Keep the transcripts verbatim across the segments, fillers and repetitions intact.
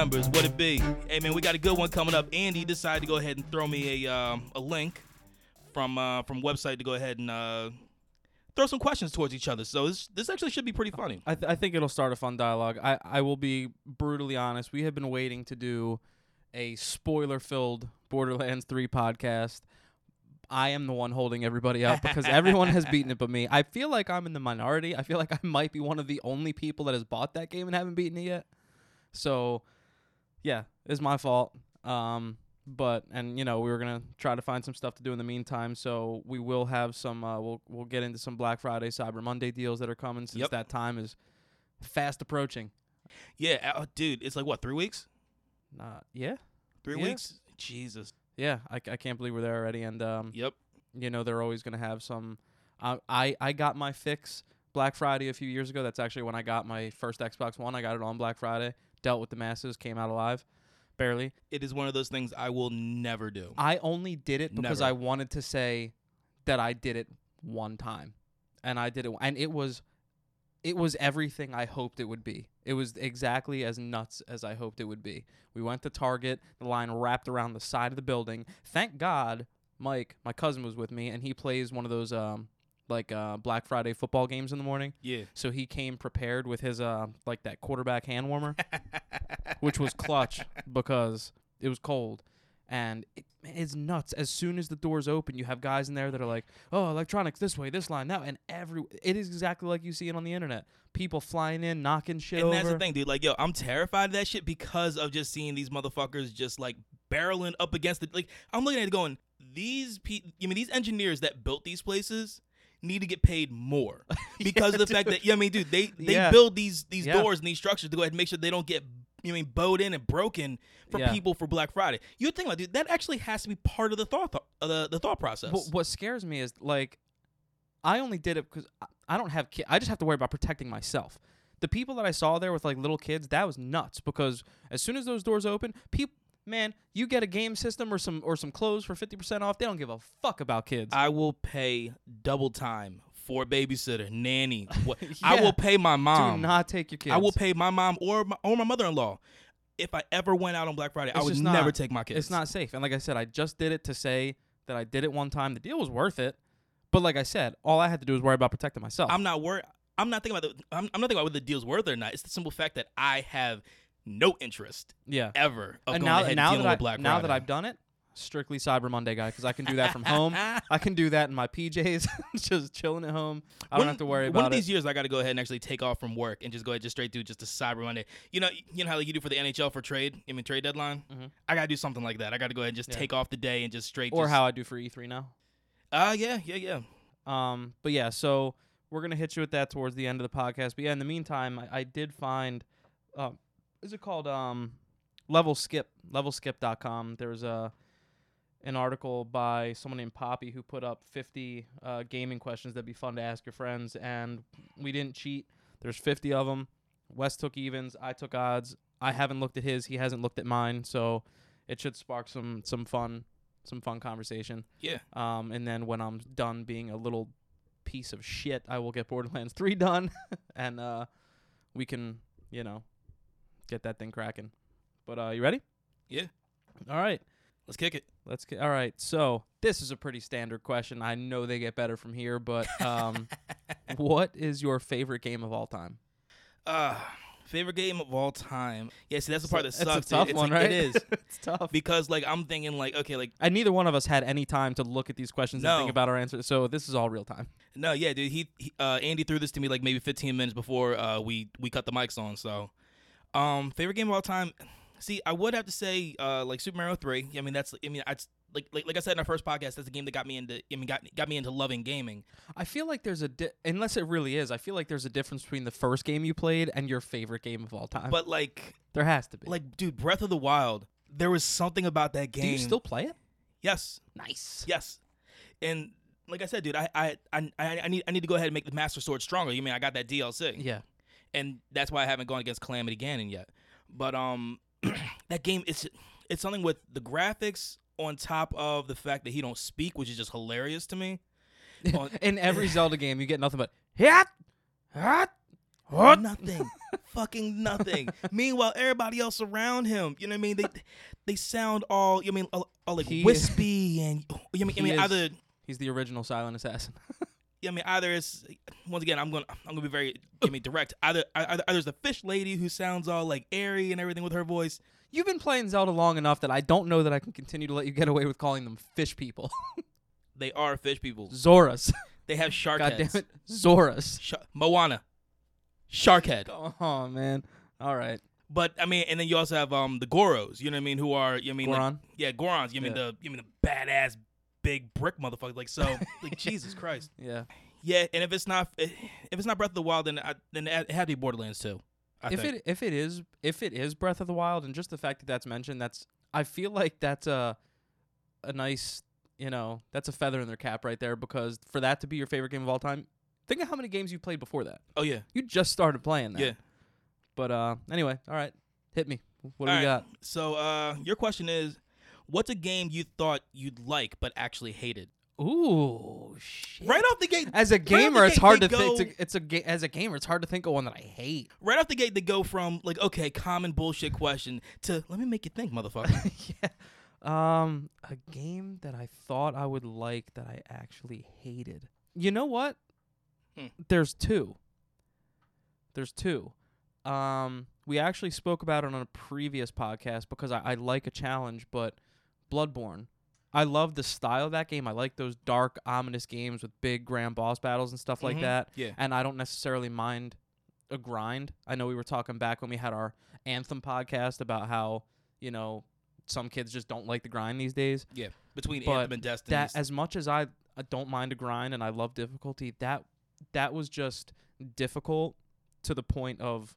members, what it be? Hey man, we got a good one coming up. Andy decided to go ahead and throw me a um, a link from uh, from website to go ahead and uh, throw some questions towards each other. So this this actually should be pretty funny. I, th- I think it'll start a fun dialogue. I, I will be brutally honest. We have been waiting to do a spoiler-filled Borderlands three podcast. I am the one holding everybody up because everyone has beaten it but me. I feel like I'm in the minority. I feel like I might be one of the only people that has bought that game and haven't beaten it yet. So, yeah, it's my fault. Um, but and you know we were gonna try to find some stuff to do in the meantime. So we will have some. Uh, we'll we'll get into some Black Friday, Cyber Monday deals that are coming since Yep. that time is fast approaching. Yeah, uh, dude, it's like what, three weeks? Uh, yeah, Three Yeah. weeks? Jesus. yeah. I, I can't believe we're there already. And um, Yep. you know they're always gonna have some. Uh, I I got my fix Black Friday a few years ago. That's actually when I got my first Xbox One. I got it on Black Friday. Dealt with the masses. Came out alive. Barely. It is one of those things I will never do. I only did it because Never. I wanted to say that I did it one time, and I did it, and it was, it was everything I hoped it would be. It was exactly as nuts as I hoped it would be. We went to Target. The line wrapped around the side of the building. Thank God, Mike, my cousin, was with me, and he plays one of those um like uh, Black Friday football games in the morning. Yeah. So he came prepared with his uh like that quarterback hand warmer, which was clutch because it was cold. And it, man, it's nuts. As soon as the doors open, you have guys in there that are like, oh, electronics this way, this line, that. And every it is exactly like you see it on the internet. People flying in, knocking shit And over. that's the thing, dude. Like, yo, I'm terrified of that shit because of just seeing these motherfuckers just, like, barreling up against it. Like, I'm looking at it going, these pe- I mean, these engineers that built these places need to get paid more because Yeah, of the fact dude. that, yeah, I mean, dude, they, they Yeah. build these these Yeah. doors and these structures to go ahead and make sure they don't get, you know, I mean, bowed in and broken for Yeah. people for Black Friday. You'd think, like, dude, that actually has to be part of the thought, th- uh, the, the thought process. What, what scares me is, like, I only did it because I, I don't have kids. I just have to worry about protecting myself. The people that I saw there with, like, little kids, that was nuts because as soon as those doors open, people, man, you get a game system or some or some clothes for fifty percent off, they don't give a fuck about kids. I will pay double time for a babysitter, nanny. What, I Yeah. will pay my mom. Do not take your kids. I will pay my mom or my, or my mother-in-law. If I ever went out on Black Friday, I It's would just never not- take my kids. It's not safe. And like I said, I just did it to say that I did it one time. The deal was worth it. But like I said, all I had to do was worry about protecting myself. I'm not worried. I'm not thinking about the. I'm, I'm not thinking about whether the deal's worth it or not. It's the simple fact that I have no interest yeah. ever of And going now, ahead and now dealing that I, with Black now Friday. that I've done it, strictly Cyber Monday guy, because I can do that from home. I can do that in my P Js, just chilling at home. I don't One- have to worry One about of these it. years, I got to go ahead and actually take off from work and just go ahead, just straight do just a Cyber Monday. You know, you know how like you do for the N H L for trade, I mean trade deadline. Mhm. I got to do something like that. I got to go ahead and just Yeah. take off the day and just straight. Or just, how I do for E three now. Uh yeah, yeah, yeah. Um, but yeah, so we're gonna hit you with that towards the end of the podcast. But yeah, in the meantime, I, I did find, um, is it called um, Level Skip? level skip dot com. There's a an article by someone named Poppy who put up fifty uh, gaming questions that'd be fun to ask your friends, and we didn't cheat. There's fifty of them. Wes took evens. I took odds. I haven't looked at his. He hasn't looked at mine. So it should spark some some fun some fun conversation. Yeah. Um, and then when I'm done being a little piece of shit, I will get Borderlands three done, and uh, we can, you know, get that thing cracking. But uh, you ready? Yeah. All right. Let's kick it. Let's get. All right. So this is a pretty standard question. I know they get better from here, but um, what is your favorite game of all time? Uh, favorite game of all time. Yeah, see, that's the part that It's sucks. a dude. tough It's one, like, right? It is. It's tough. Because, like, I'm thinking, like, okay, like, And neither one of us had any time to look at these questions No. and think about our answers. So this is all real time. no, yeah, dude. He, he uh, Andy threw this to me, like, maybe fifteen minutes before uh, we, we cut the mics on. So, um, favorite game of all time. See, I would have to say, uh, like, Super Mario three. I mean, that's, I mean, I, like, like, like I said in our first podcast, that's the game that got me into, I mean, got, got me into loving gaming. I feel like there's a di- unless it really is. I feel like there's a difference between the first game you played and your favorite game of all time. But, like, there has to be. like, dude, Breath of the Wild, there was something about that game. do you still play it? Yes. Nice. Yes, and like I said, dude, I I, I I need I need to go ahead and make the Master Sword stronger. You mean I got that D L C, Yeah. and that's why I haven't gone against Calamity Ganon yet. But um, that game it's it's something with the graphics on top of the fact that he don't speak, which is just hilarious to me. On- In every Zelda game, you get nothing but hit, hit, What? Nothing. Fucking nothing. Meanwhile, everybody else around him, you know what I mean? They they sound all, you know what I mean, all, all like He- wispy and you know what I mean, I He mean is- either He's the original silent assassin. Yeah, I mean, either it's once again, I'm gonna I'm gonna be very I mean direct. Either either, either there's the fish lady who sounds all like airy and everything with her voice. You've been playing Zelda long enough that I don't know that I can continue to let you get away with calling them fish people. They are fish people. Zoras. They have shark God heads. damn it. Zoras. Sh- Moana, shark head. Oh, man. All right. But I mean, and then you also have um the Goros. You know what I mean? Who are you know what I mean? like- Goron? yeah, Gorons. You know what I mean the you mean the badass big brick motherfuckers. Like so, like Jesus Christ. Yeah. Yeah, and if it's not if it's not Breath of the Wild, then I, then it had to be Borderlands too. I if think. it if it is if it is Breath of the Wild, and just the fact that that's mentioned, that's I feel like that's a a nice, you know, that's a feather in their cap right there, because for that to be your favorite game of all time, think of how many games you played before that. Oh yeah, You just started playing that. yeah. But uh anyway, all right. Hit me. What do All we right, got? So uh, your question is, what's a game you thought you'd like but actually hated? Ooh, shit. Right off the gate, As a right off gamer, the it's gate, hard they to think. go- It's a ga- as a gamer, it's hard to think of one that I hate. Right off the gate, they go from like, okay, common bullshit question to let me make you think, motherfucker. yeah. Um, a game that I thought I would like that I actually hated. You know what? Hmm. There's two. There's two. Um, we actually spoke about it on a previous podcast because I, I like a challenge, but Bloodborne. I love the style of that game. I like those dark, ominous games with big grand boss battles and stuff like Mhm. that. Yeah. And I don't necessarily mind a grind. I know we were talking back when we had our Anthem podcast about how, you know, some kids just don't like the grind these days. Yeah, between But Anthem and Destiny. That as much as I, I don't mind a grind and I love difficulty, that that was just difficult to the point of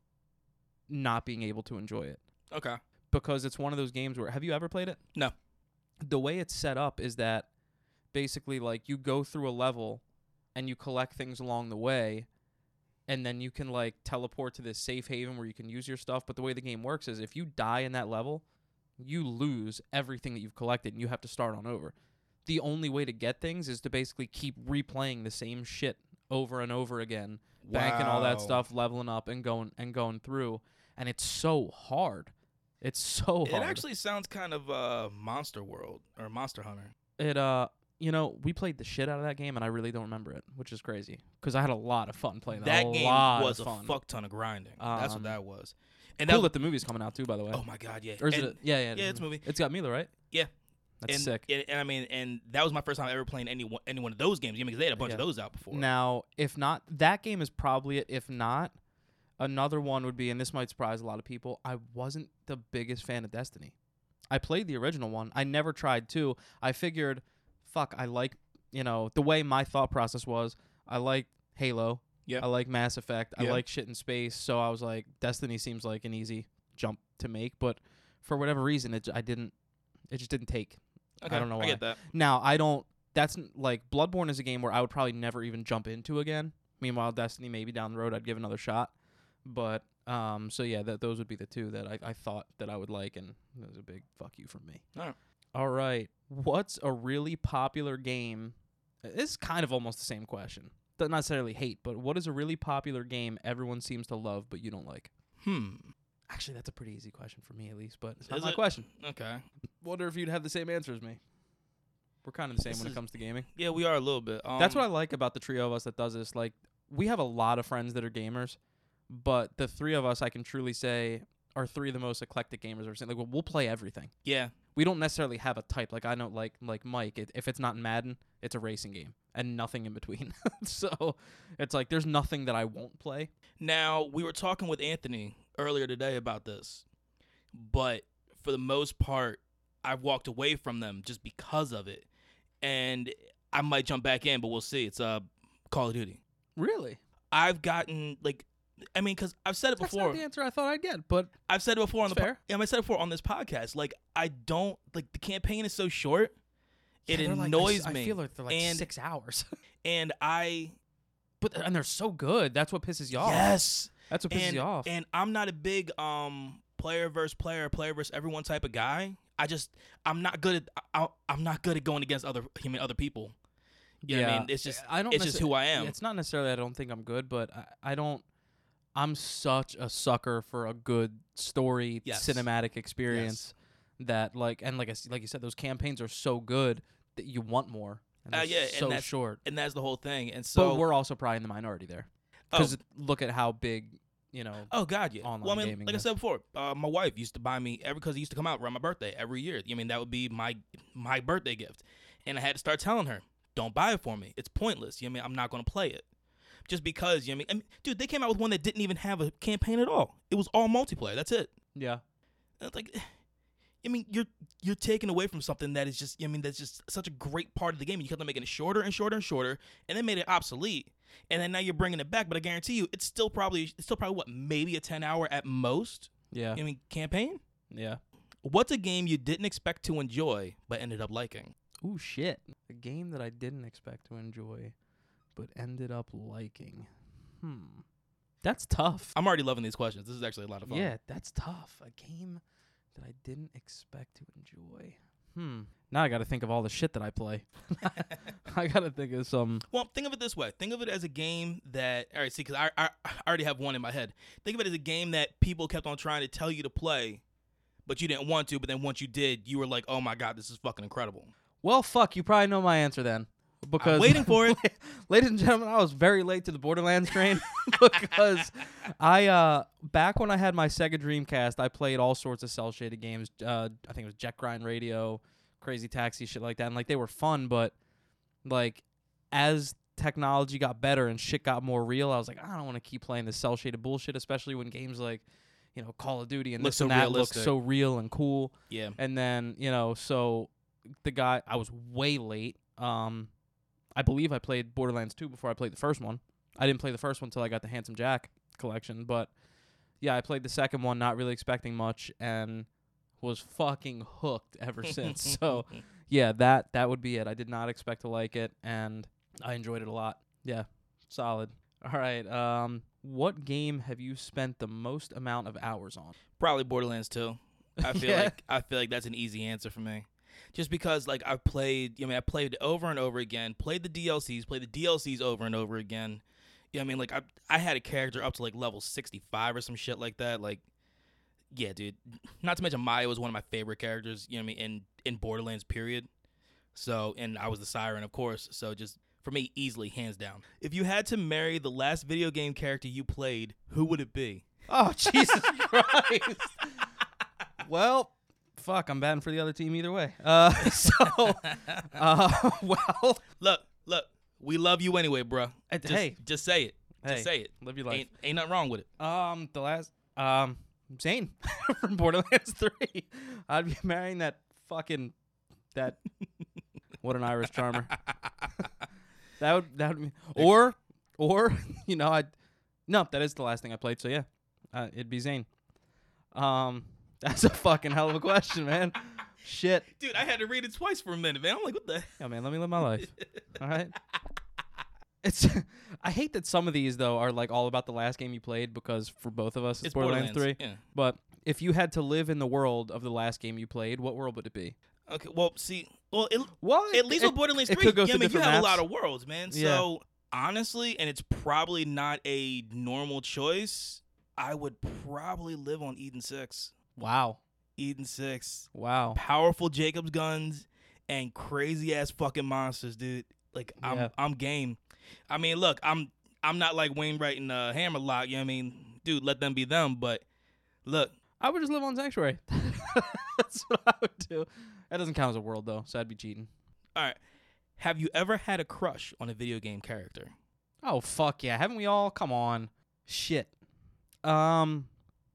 not being able to enjoy it. Okay. Because it's one of those games where, have you ever played it? No. The way it's set up is that basically like you go through a level and you collect things along the way, and then you can like teleport to this safe haven where you can use your stuff. But the way the game works is if you die in that level, you lose everything that you've collected and you have to start on over. The only way to get things is to basically keep replaying the same shit over and over again, banking all that Wow. stuff, leveling up and going and going through. And it's so hard. It's so It hard. actually sounds kind of uh, Monster World or Monster Hunter. It uh, you know, we played the shit out of that game, and I really don't remember it, which is crazy because I had a lot of fun playing that. That a game lot was of a fun. fuck ton of grinding. That's what Um, that was. And Cool that, that the movie's coming out too, by the way. oh my god, yeah. Or is and, it? Yeah, yeah, yeah, it's a movie. It's got Mila, right? Yeah. That's and, sick. And, and I mean, and that was my first time ever playing any one, any one of those games. Yeah, because they had a bunch Yeah. of those out before. Now, if not, that game is probably it. If not, another one would be, and this might surprise a lot of people, I wasn't the biggest fan of Destiny. I played the original one. I never tried two. I figured, fuck, I like, you know, the way my thought process was, I like Halo. Yeah. I like Mass Effect. I Yeah. like shit in space. So I was like, Destiny seems like an easy jump to make. But for whatever reason, it j- I didn't, it just didn't take. okay, I don't know why. I get that. Now, I don't, that's n- like, Bloodborne is a game where I would probably never even jump into again. Meanwhile, Destiny, maybe down the road, I'd give another shot. But, um, so yeah, that those would be the two that I, I thought that I would like, and it was a big fuck you from me. All right. All right. What's a really popular game? This is kind of almost the same question. Not necessarily hate, but what is a really popular game everyone seems to love but you don't like? Hmm. Actually, that's a pretty easy question for me, at least, but it's not Is my it? question. Okay. Wonder if you'd have the same answer as me. We're kind of the same This when is- it comes to gaming. Yeah, we are a little bit. Um, That's what I like about the trio of us that does this. Like, we have a lot of friends that are gamers, but the three of us, I can truly say, are three of the most eclectic gamers I've ever seen. Like, we'll play everything. Yeah. We don't necessarily have a type. Like, I know, like, like Mike, it, if it's not Madden, it's a racing game and nothing in between. So it's like there's nothing that I won't play. Now, we were talking with Anthony earlier today about this, but for the most part, I've walked away from them just because of it. And I might jump back in, but we'll see. It's uh, Call of Duty. Really? I've gotten, like, I mean, because I've said it That's before. not the answer I thought I'd get, but I've said it before on the That's po- fair. yeah, I said it before on this podcast. Like, I don't, like, the campaign is so short. It Yeah, they're like- annoys I, me. I feel like they're like And- six hours. And I, But and they're so good. That's what pisses you off. yes. That's what pisses and, you off. and I'm not a big um player versus player, player versus everyone type of guy. I just I'm not good at I, I'm not good at going against other human other people. You know what I mean? It's just I don't it's just necessar- who I am. yeah, It's not necessarily I don't think I'm good, but I, I don't I'm such a sucker for a good story, Yes. cinematic experience. That like and like I, s- like you said, those campaigns are so good that you want more. And Uh, they're yeah, and so that's- short. And that's the whole thing. And so But we're also probably in the minority there oh, because look at how big, you know. oh god, yeah. online Well, I mean, gaming like I is. said before, uh, my wife used to buy me every because it used to come out around my birthday every year. I mean, that would be my my birthday gift, and I had to start telling her, "Don't buy it for me. It's pointless. You know what I mean, I'm not going to play it." Just because, you know what I mean? I mean, dude, they came out with one that didn't even have a campaign at all. It was all multiplayer. That's it. Yeah. And it's like, I mean, you're you're taking away from something that is just, I mean, that's just such a great part of the game. You kept on making it shorter and shorter and shorter, and then made it obsolete. And then now you're bringing it back, but I guarantee you, it's still probably, it's still probably what, maybe a ten hour at most. Yeah. I mean, campaign. Yeah. What's a game you didn't expect to enjoy but ended up liking? Ooh, shit. A game that I didn't expect to enjoy, but ended up liking. Hmm. That's tough. I'm already loving these questions. This is actually a lot of fun. Yeah, that's tough. A game that I didn't expect to enjoy. Hmm. Now I got to think of all the shit that I play. I got to think of some. Well, think of it this way. Think of it as a game that, all right, see, because I, I, I already have one in my head. Think of it as a game that people kept on trying to tell you to play, but you didn't want to. But then once you did, you were like, oh my God, this is fucking incredible. Well, fuck, you probably know my answer then. Because I'm waiting for it. Ladies and gentlemen, I was very late to the Borderlands train because I, uh, back when I had my Sega Dreamcast, I played all sorts of cel-shaded games. Uh, I think it was Jet Grind Radio, Crazy Taxi, shit like that. And, like, they were fun, but, like, as technology got better and shit got more real, I was like, I don't want to keep playing this cel-shaded bullshit, especially when games like, you know, Call of Duty and Look this so and that look realistic. so real and cool. Yeah. And then, you know, so the guy, I was way late. Um, I believe I played Borderlands two before I played the first one. I didn't play the first one until I got the Handsome Jack collection. But, yeah, I played the second one not really expecting much and was fucking hooked ever since. So, yeah, that that would be it. I did not expect to like it, and I enjoyed it a lot. Yeah, solid. All right, um, what game have you spent the most amount of hours on? Probably Borderlands two. I feel Yeah. like I feel like that's an easy answer for me. Just because like I've played, you know, I, mean, I played it over and over again, played the D L Cs, played the D L Cs over and over again. Yeah, I mean, like I I had a character up to like level sixty-five or some shit like that. Like, yeah, dude. Not to mention Maya was one of my favorite characters, you know what I mean, in in Borderlands period. So, and I was the Siren, of course. So just for me, easily, hands down. If you had to marry the last video game character you played, who would it be? Oh, Jesus Christ. Well, fuck, I'm batting for the other team either way. Uh, so, uh, well, Look, look, we love you anyway, bro. Uh, Just, hey. just say it. hey, Just say it. live your life. Ain't ain't nothing wrong with it. Um, the last, um, Zane from Borderlands three. I'd be marrying that fucking, that, what an Irish charmer. that would, that would be, or, or, you know, I'd, no, that is the last thing I played, so yeah, uh, it'd be Zane. Um, that's a fucking hell of a question, man. Shit. Dude, I had to read it twice for a minute, man. I'm like, what the? Yeah, man, let me live my life. All right. It's I hate that some of these though are like all about the last game you played because for both of us it's, It's Borderlands, Borderlands, three. yeah. But if you had to live in the world of the last game you played, what world would it be? Okay, well, see, well, it, Well, at least with Borderlands it three, could go yeah, to I mean, you different have maps. a lot of worlds, man. Yeah. So honestly, and it's probably not a normal choice, I would probably live on Eden six. Wow. Eden six. Wow. Powerful Jacobs guns and crazy ass fucking monsters, dude. Like I'm Yeah. I'm game. I mean, look, I'm I'm not like Wainwright and uh, Hammerlock, you know what I mean? Dude, let them be them, but look, I would just live on Sanctuary. That's what I would do. That doesn't count as a world though, so I'd be cheating. all right. Have you ever had a crush on a video game character? Oh fuck yeah. Haven't we all? Come on. Shit. Um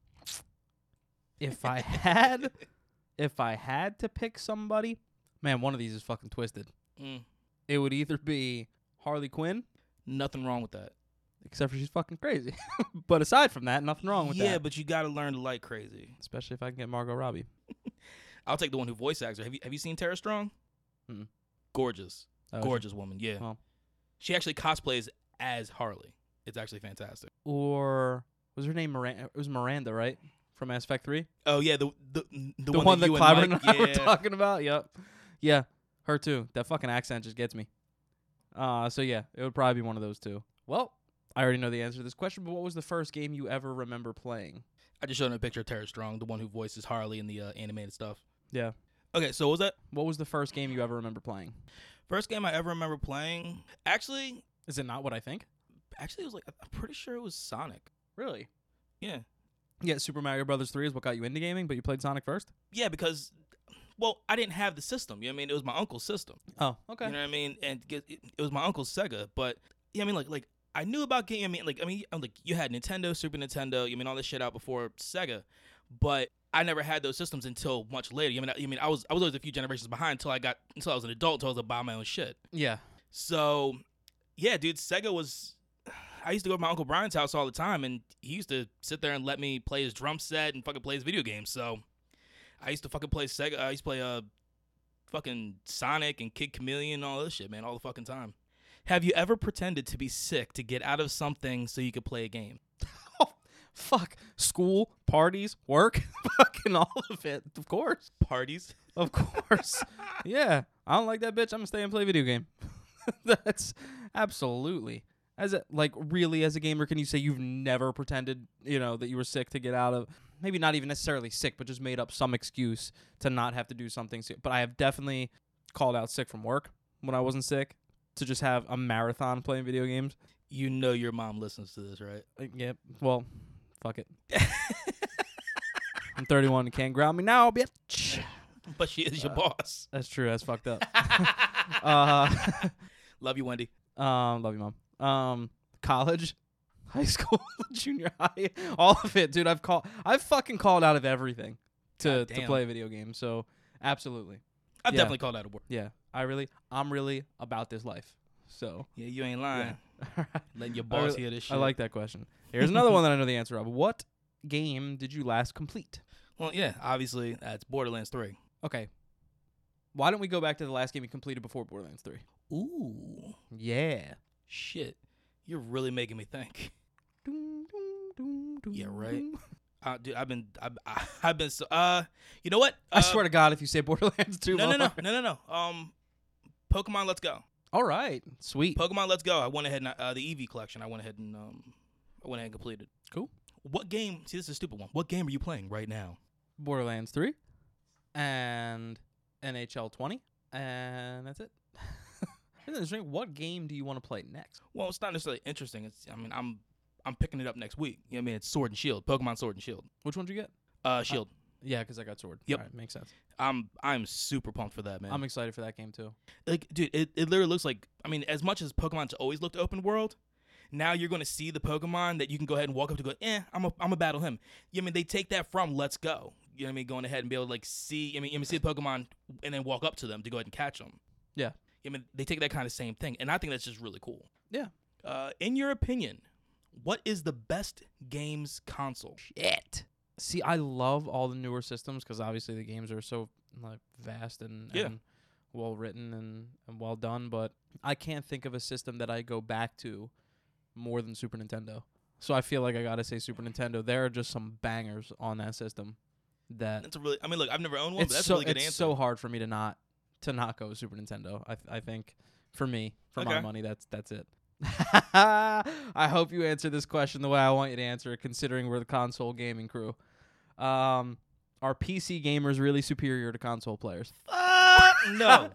If I had if I had to pick somebody, man, one of these is fucking twisted. Mm, It would either be Harley Quinn, nothing wrong with that. except for she's fucking crazy. But aside from that, nothing wrong with yeah, that. but you got to learn to like crazy. Especially if I can get Margot Robbie. I'll take the one who voice acts her. Have you have you seen Tara Strong? Mm-mm. Gorgeous. Oh, Gorgeous woman, yeah. Oh. She actually cosplays as Harley. It's actually fantastic. Or was her name Miranda? It was Miranda, right? From Mass Effect three? Oh yeah, the the the, The one, that that you Clyburn and and Mike, I were yeah. talking about? Yep. Yeah, her too. That fucking accent just gets me. Uh, so yeah, it would probably be one of those two. Well, I already know the answer to this question, but what was the first game you ever remember playing? I just showed him a picture of Tara Strong, the one who voices Harley in the uh, animated stuff. Yeah. Okay, so what was that? What was the first game you ever remember playing? First game I ever remember playing. Actually, Is it not what I think? actually, it was like I'm pretty sure it was Sonic. Really? Yeah, Yeah, Super Mario Brothers three is what got you into gaming, but you played Sonic first? yeah, because well, I didn't have the system. You know what I mean? It was my uncle's system. Oh, okay. You know what I mean? And it, it was my uncle's Sega. But yeah, I mean, like, like I knew about game. I mean, like, I mean, I'm like you had Nintendo, Super Nintendo. You mean all this shit out before Sega, but I never had those systems until much later. You mean, I, you mean, I was I was always a few generations behind until I got until I was an adult, until I was able to buy my own shit. Yeah. So, yeah, dude, Sega was. I used to go to my Uncle Brian's house all the time, and he used to sit there and let me play his drum set and fucking play his video games. So, I used to fucking play Sega. I used to play uh, fucking Sonic and Kid Chameleon and all this shit, man, all the fucking time. Have you ever pretended to be sick to get out of something so you could play a game? Oh, fuck. School, parties, work, fucking all of it. Of course. Parties? Of course. Yeah. I don't like that bitch. I'm gonna stay and play a video game. That's absolutely. As a, like, really, as a gamer, can you say you've never pretended, you know, that you were sick to get out of, maybe not even necessarily sick, but just made up some excuse to not have to do something? But I have definitely called out sick from work when I wasn't sick to just have a marathon playing video games. You know your mom listens to this, right? Like, yeah, well, fuck it. I'm thirty-one and can't ground me now, bitch. But she is your Uh, boss. That's true. That's fucked up. uh, Love you, Wendy. um, love you, mom. Um, college, high school, junior high, all of it, dude. I've called, I've fucking called out of everything to God to damn. play a video game. So, absolutely, I've Yeah. definitely called out of work. yeah. I really, I'm really about this life. So, Yeah, you ain't lying. yeah. Letting your I boss really- hear this shit. I like that question. Here's another one that I know the answer of. What game did you last complete? Well, yeah, obviously that's Borderlands three. Okay. Why don't we go back to the last game you completed before Borderlands three? Ooh, Yeah. shit. You're really making me think. Doom, doom, doom, doom, Yeah, right. doom. Uh, dude, I've been, I've, I've been so. Uh, you know what? I Uh, swear to God, if you say Borderlands two, No, no, no, motherfucker. no, no, no. Um, Pokemon Let's Go. All right. Sweet. Pokemon Let's Go. I went ahead and uh, the Eevee collection. I went ahead and um, I went ahead and completed. Cool. What game? See, this is a stupid one. What game are you playing right now? Borderlands three and N H L twenty, and that's it. And then there's, what game do you want to play next? Well, it's not necessarily interesting. It's, I mean, I'm, I'm picking it up next week. You know what I mean? It's Sword and Shield. Pokemon Sword and Shield. Which one did you get? Uh, Shield. Yeah, because I got Sword. Yep. All right, makes sense. I'm, I'm super pumped for that, man. I'm excited for that game too. like, dude, it, it literally looks like, I mean, as much as Pokemon's always looked open world, now you're going to see the Pokemon that you can go ahead and walk up to go, eh, I'm a, I'm a battle him. You know what I mean? They take that from Let's Go. You know what I mean? Going ahead and be able to, like, see, I mean, you know, see the Pokemon and then walk up to them to go ahead and catch them. Yeah. I mean, they take that kind of same thing, and I think that's just really cool. Yeah. Uh, in your opinion, what is the best games console? Shit. See, I love all the newer systems because obviously the games are so like vast and, Yeah. and well written and, and well done, but I can't think of a system that I go back to more than Super Nintendo. So I feel like I gotta say Super Nintendo. There are just some bangers on that system that That's a really, I mean, look, I've never owned one, it's but that's so a really good it's answer. so hard for me to not to not go with Super Nintendo. I th- I think for me, for my Okay. money, that's that's it. I hope you answer this question the way I want you to answer it, considering we're the console gaming crew. Um, are P C gamers really superior to console players? Fuck no.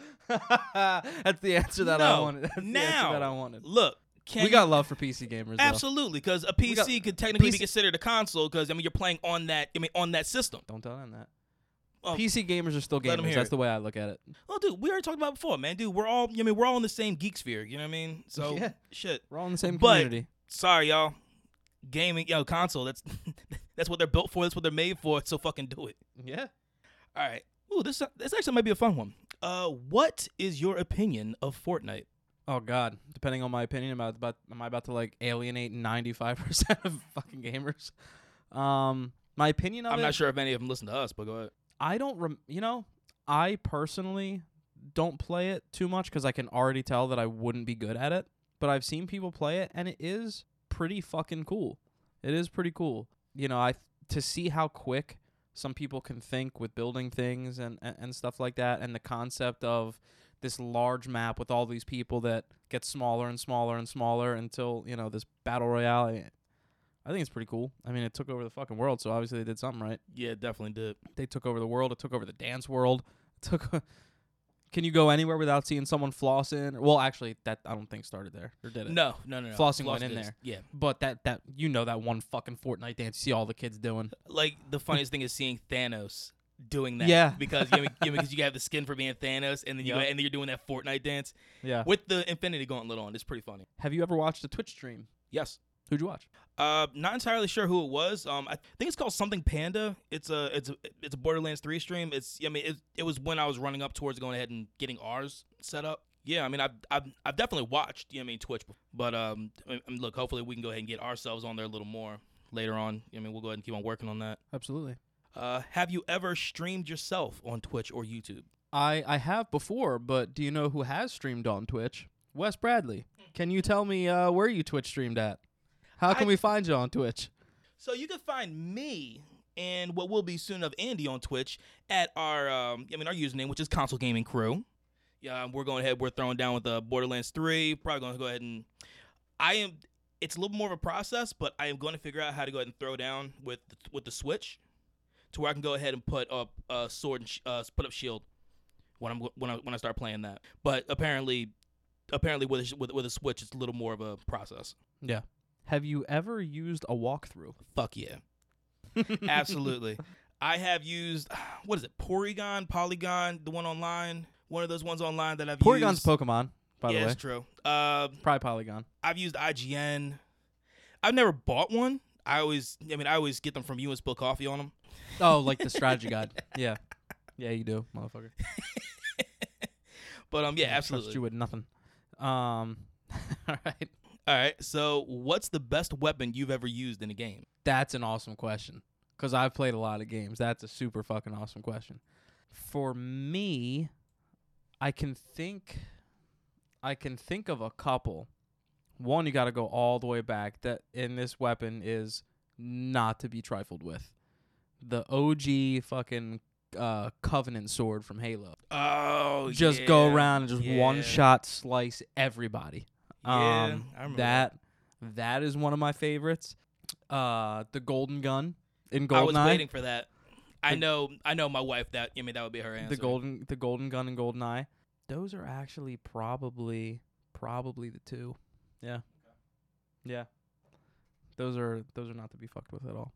That's the answer that I No. wanted. That's the Now. answer that I wanted. Look, can We you- got love for P C gamers. Though. Absolutely, because a P C got- could technically P C be considered a console because I mean you're playing on that. I mean on that system. Don't tell them that. Oh, P C gamers are still let 'em gamers. hear That's it. the way I look at it. well, dude, we already talked about it before, man. Dude, we're all. I mean, we're all in the same geek sphere. You know what I mean? So Yeah. shit. We're all in the same But- community. Sorry, y'all. Gaming, yo, console. That's that's what they're built for. That's what they're made for. So fucking do it. Yeah. All right. Ooh, this this actually might be a fun one. Uh, what is your opinion of Fortnite? Oh God! Depending on my opinion about about am I about to like alienate ninety-five percent of fucking gamers? Um, my opinion of I'm it. not sure if any of them listen to us, but go ahead. I don't. Rem- you know, I personally don't play it too much because I can already tell that I wouldn't be good at it. But I've seen people play it, and it is pretty fucking cool. It is pretty cool. You know, I to see how quick some people can think with building things and, and, and stuff like that, and the concept of this large map with all these people that get smaller and smaller and smaller until, you know, this battle royale. I, I think it's pretty cool. I mean, it took over the fucking world, so obviously they did something right. Yeah, it definitely did. They took over the world. It took over the dance world. It took. Can you go anywhere without seeing someone flossing? Well, actually, that I don't think started there. Or did it? No, no, no, no. Flossing Floss went in is- there. Yeah. But that, that you know that one fucking Fortnite dance you see all the kids doing. Like, the funniest thing is seeing Thanos doing that. Yeah. Because you, know, you know, because you have the skin for being Thanos, and then you Yep. go, and then you're doing that Fortnite dance Yeah. with the Infinity Gauntlet on. It's pretty funny. Have you ever watched a Twitch stream? Yes. Who'd you watch? Uh, not entirely sure who it was. Um, I think it's called something Panda. It's a it's a it's a Borderlands three stream. It's I mean it it was when I was running up towards going ahead and getting ours set up. Yeah, I mean I've I've, I've definitely watched. You know, I mean Twitch, but um, I mean, look, hopefully we can go ahead and get ourselves on there a little more later on. I mean we'll go ahead and keep on working on that. Absolutely. Uh, have you ever streamed yourself on Twitch or YouTube? I, I have before, but do you know who has streamed on Twitch? Wes Bradley. Can you tell me uh, where you Twitch streamed at? How can I- we find you on Twitch? So you can find me and what will be soon of Andy on Twitch at our um I mean our username, which is Console Gaming Crew. Yeah, we're going ahead. We're throwing down with uh, Borderlands three. Probably going to go ahead and I am. It's a little more of a process, but I am going to figure out how to go ahead and throw down with the, with the Switch, to where I can go ahead and put up a uh, sword and sh- uh, put up shield when I'm when I when I start playing that. But apparently, apparently with a, with with a Switch, it's a little more of a process. Yeah. Have you ever used a walkthrough? Fuck yeah. Absolutely. I have used, what is it, Porygon, Polygon, the one online, one of those ones online that I've Porygon's used. Pokemon, by yeah, the way. it's true. Uh, Probably Polygon. I've used I G N. I've never bought one. I always, I mean, I always get them from you and spill coffee on them. Oh, like the strategy guide. Yeah. Yeah, you do, motherfucker. But um, yeah, I don't absolutely. Trust you with nothing. Um, all right. All right. So, what's the best weapon you've ever used in a game? That's an awesome question. Because I've played a lot of games. That's a super fucking awesome question. For me, I can think I can think of a couple. One, you got to go all the way back. That in this weapon is not to be trifled with. The O G fucking uh, Covenant sword from Halo. Oh, Just yeah. go around and just yeah. one shot slice everybody. Yeah, um, I remember that. That is one of my favorites. Uh, the golden gun in I was GoldenEye. waiting for that. I The- know, I know my wife. That I mean, that would be her answer. The golden, the golden gun and GoldenEye. Those are actually probably, probably the two. Yeah, yeah. Those are those are not to be fucked with at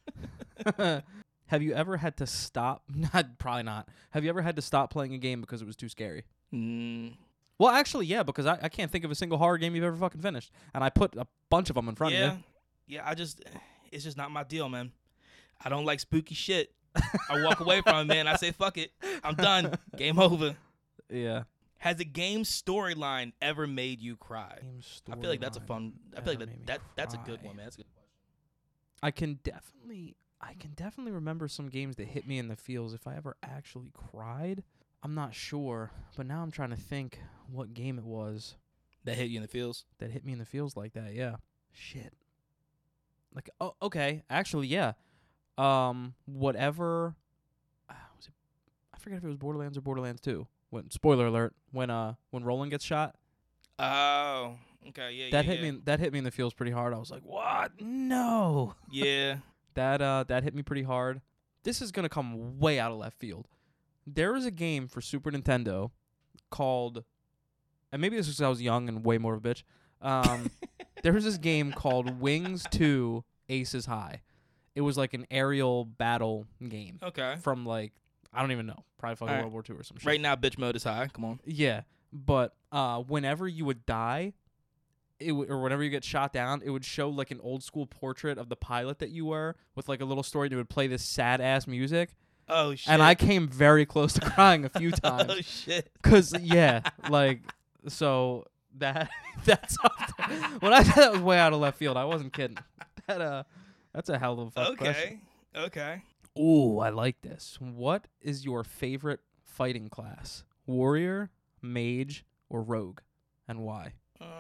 all. Have you ever had to stop? Not probably not. Have you ever had to stop playing a game because it was too scary? Mm, Well, actually, yeah, because I, I can't think of a single horror game you've ever fucking finished, and I put a bunch of them in front yeah, of you. yeah. I just, it's just not my deal, man. I don't like spooky shit. I walk away from it, man. I say, fuck it. I'm done. Game over. Yeah. Has a game storyline ever made you cry? I feel like that's a fun. I feel like that, that that's a good one, man. That's a good. I can definitely, I can definitely remember some games that hit me in the feels. If I ever actually cried, I'm not sure, but now I'm trying to think what game it was That hit you in the feels. that hit me in the feels like that. Yeah. Shit. Like, oh, okay. Actually, yeah. Um, whatever. Uh, was it? I forget if it was Borderlands or Borderlands two. When spoiler alert, when uh when Roland gets shot, Oh, okay, yeah, that yeah, hit yeah. me. That hit me in the feels pretty hard. I was like, what? No. Yeah. That uh that hit me pretty hard. This is gonna come way out of left field. There was a game for Super Nintendo called, and maybe this was 'cause I was young and way more of a bitch. Um, there was this game called Wings two Aces High. It was like an aerial battle game Okay. from like I don't even know, probably fucking Alright. World War Two or some shit. Right now, bitch mode is high. Come on. Yeah, but uh, whenever you would die, it w- or whenever you get shot down, it would show like an old school portrait of the pilot that you were with like a little story. And it would play this sad ass music, Oh shit. and I came very close to crying a few Oh times. shit. Cause yeah, like so that that's when I said that was way out of left field. I wasn't kidding. That uh, that's a hell of a fuck question. Okay. Okay. Ooh, I like this. What is your favorite fighting class? Warrior, mage, or rogue, and why?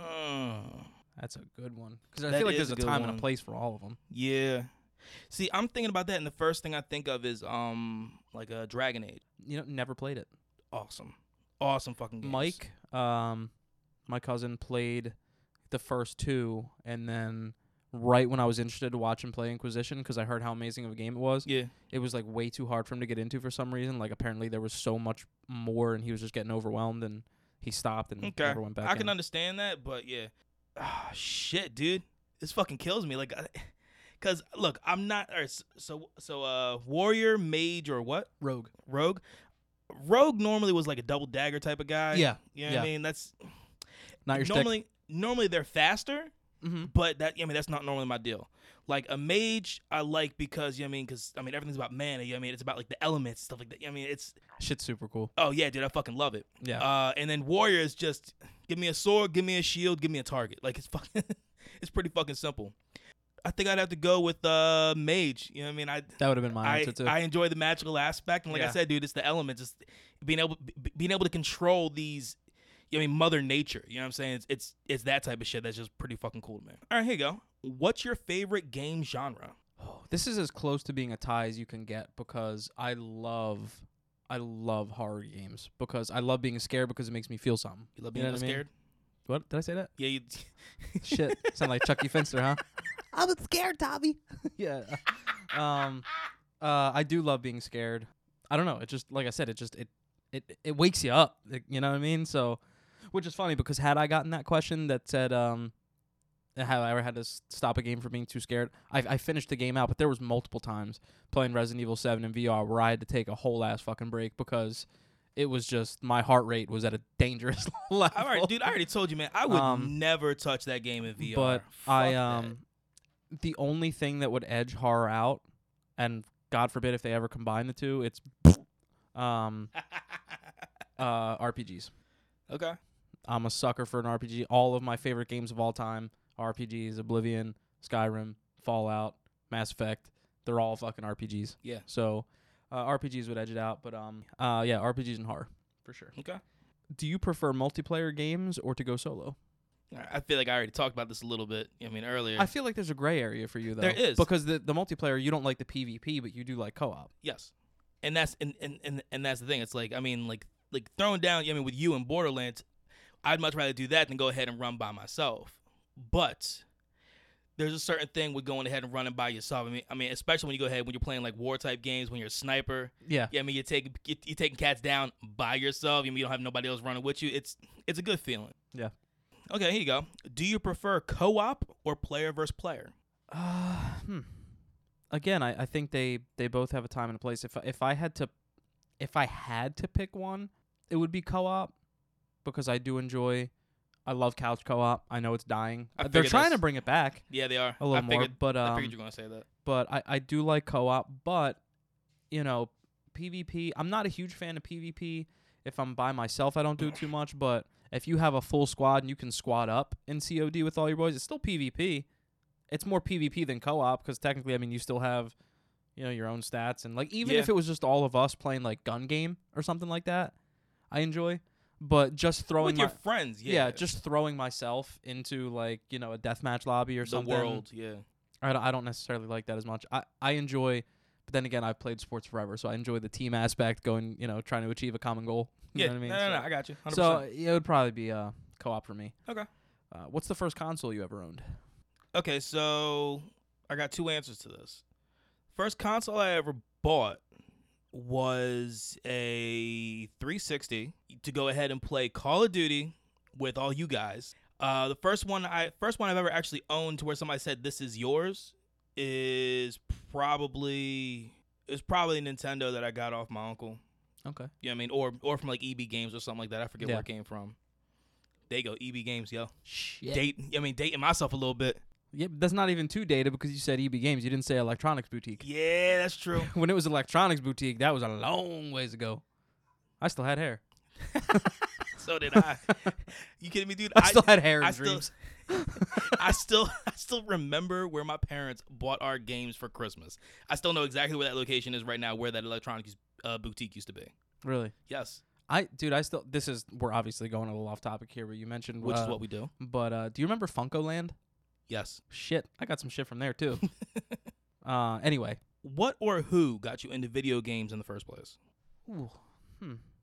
Uh, That's a good one. Because I That feel like is there's a a good time and one. a place for all of them. yeah. See, I'm thinking about that, and the first thing I think of is um like a Dragon Age. You know, never played it. Awesome. awesome fucking games. Mike, um, my cousin played the first two, and then right when I was interested to watch him play Inquisition, because I heard how amazing of a game it was, Yeah. it was like way too hard for him to get into for some reason. Like apparently there was so much more, and he was just getting overwhelmed, and he stopped and Okay. never went back. I can in. understand that, but yeah. Ah, shit, dude. This fucking kills me. Like, I, cause look, I'm not. All right, so so uh, warrior, mage, or what? Rogue. Rogue. Rogue normally was like a double dagger type of guy. Yeah. You know yeah. what I mean? That's Not your normally stick. normally they're faster, mm-hmm. but that I mean that's not normally my deal. Like a mage, I like because you know what I mean, because I mean everything's about mana. You know what I mean, it's about like the elements, stuff like that. You know what I mean, it's Shit's super cool. oh yeah, dude, I fucking love it. Yeah. Uh, and then warrior is just give me a sword, give me a shield, give me a target. Like it's fucking, it's pretty fucking simple. I think I'd have to go with uh mage. You know what I mean? I That would have been my I, answer too. I enjoy the magical aspect, and like Yeah. I said, dude, it's the elements, it's being able b- being able to control these. You know what I mean, Mother Nature. You know what I'm saying? It's it's it's that type of shit that's just pretty fucking cool to me. All right, here you go. What's your favorite game genre? This is as close to being a tie as you can get because I love, I love horror games because I love being scared because it makes me feel something. You love You being know what I mean? scared? What did I say that? Yeah, you. Shit, sound like Chucky Finster, huh? I was scared, Tommy. yeah. Um, uh, I do love being scared. I don't know. It just like I said, it just it it it wakes you up. Like, you know what I mean? So, which is funny because had I gotten that question that said um. Have I ever had to s- stop a game for being too scared? I I finished the game out, but there was multiple times playing Resident Evil seven in V R where I had to take a whole ass fucking break because it was just my heart rate was at a dangerous level. All right, dude. I already told you, man. I would Um, never touch that game in V R. But Fuck I that. um, the only thing that would edge horror out, and God forbid if they ever combine the two, it's um uh R P Gs. Okay. I'm a sucker for an R P G. All of my favorite games of all time. R P Gs, Oblivion, Skyrim, Fallout, Mass Effect, they're all fucking R P Gs. Yeah. So, uh, R P Gs would edge it out, but um, uh, yeah, R P Gs and horror for sure. Okay. Do you prefer multiplayer games or to go solo? I feel like I already talked about this a little bit. I mean, earlier. I feel like there's a gray area for you though. There is. because the the multiplayer you don't like the PvP, but you do like co-op. Yes, and that's and, and, and, and that's the thing. It's like I mean, like like throwing down. I mean, with you in Borderlands, I'd much rather do that than go ahead and run by myself. But there's a certain thing with going ahead and running by yourself. I mean, I mean, especially when you go ahead when you're playing like war type games, when you're a sniper. Yeah. Yeah, I mean, you're taking you're, you're taking cats down by yourself. I mean, you don't have nobody else running with you. It's it's a good feeling. Yeah. Okay, here you go. Do you prefer co-op or player versus player? Uh, hmm. Again, I, I think they, they both have a time and a place. If I, if I had to, if I had to pick one, it would be co-op because I do enjoy. I love couch co-op. I know it's dying. I Uh, They're figured trying this. to bring it back Yeah, they are. a little I more, figured, but I um, figured you were gonna say that. but I, I do like co-op. But you know, PvP. I'm not a huge fan of PvP. If I'm by myself, I don't do it too much. But if you have a full squad and you can squad up in C O D with all your boys, it's still PvP. It's more PvP than co-op because technically, I mean, you still have, you know, your own stats and like even Yeah. if it was just all of us playing like gun game or something like that, I enjoy. But just throwing With my, your friends, yeah. yeah. just throwing myself into like you know a deathmatch lobby or the something. world, yeah. I don't, I don't necessarily like that as much. I, I enjoy, but then again, I've played sports forever, so I enjoy the team aspect, going, you know, trying to achieve a common goal. You Yeah, know what I mean? no, no, so no, I got you. one hundred so percent. yeah, it would probably be uh, co-op for me. Okay. Uh, what's the first console you ever owned? Okay, so I got two answers to this. First console I ever bought was a three sixty to go ahead and play Call of Duty with all you guys. Uh, the first one I first one I've ever actually owned to where somebody said this is yours is probably is probably Nintendo that I got off my uncle. Okay. You know what I mean? Or or from like E B Games or something like that. I forget Yeah. where it came from. There you go, E B Games, yo. Shit. Date I mean dating myself a little bit. Yeah, that's not even too dated because you said E B Games. You didn't say Electronics Boutique. Yeah, that's true. When it was Electronics Boutique, that was a long ways ago. I still had hair. So did I. You kidding me, dude? I, still had hair in I still, dreams. I still, I still remember where my parents bought our games for Christmas. I still know exactly where that location is right now, where that electronics uh, boutique used to be. Really? Yes, I, dude, I still. This is we're obviously going a little off topic here, but you mentioned which uh, is what we do. But uh, do you remember Funko Land? Yes. Shit, I got some shit from there too. uh, anyway, What or who got you into video games in the first place? Ooh, hmm.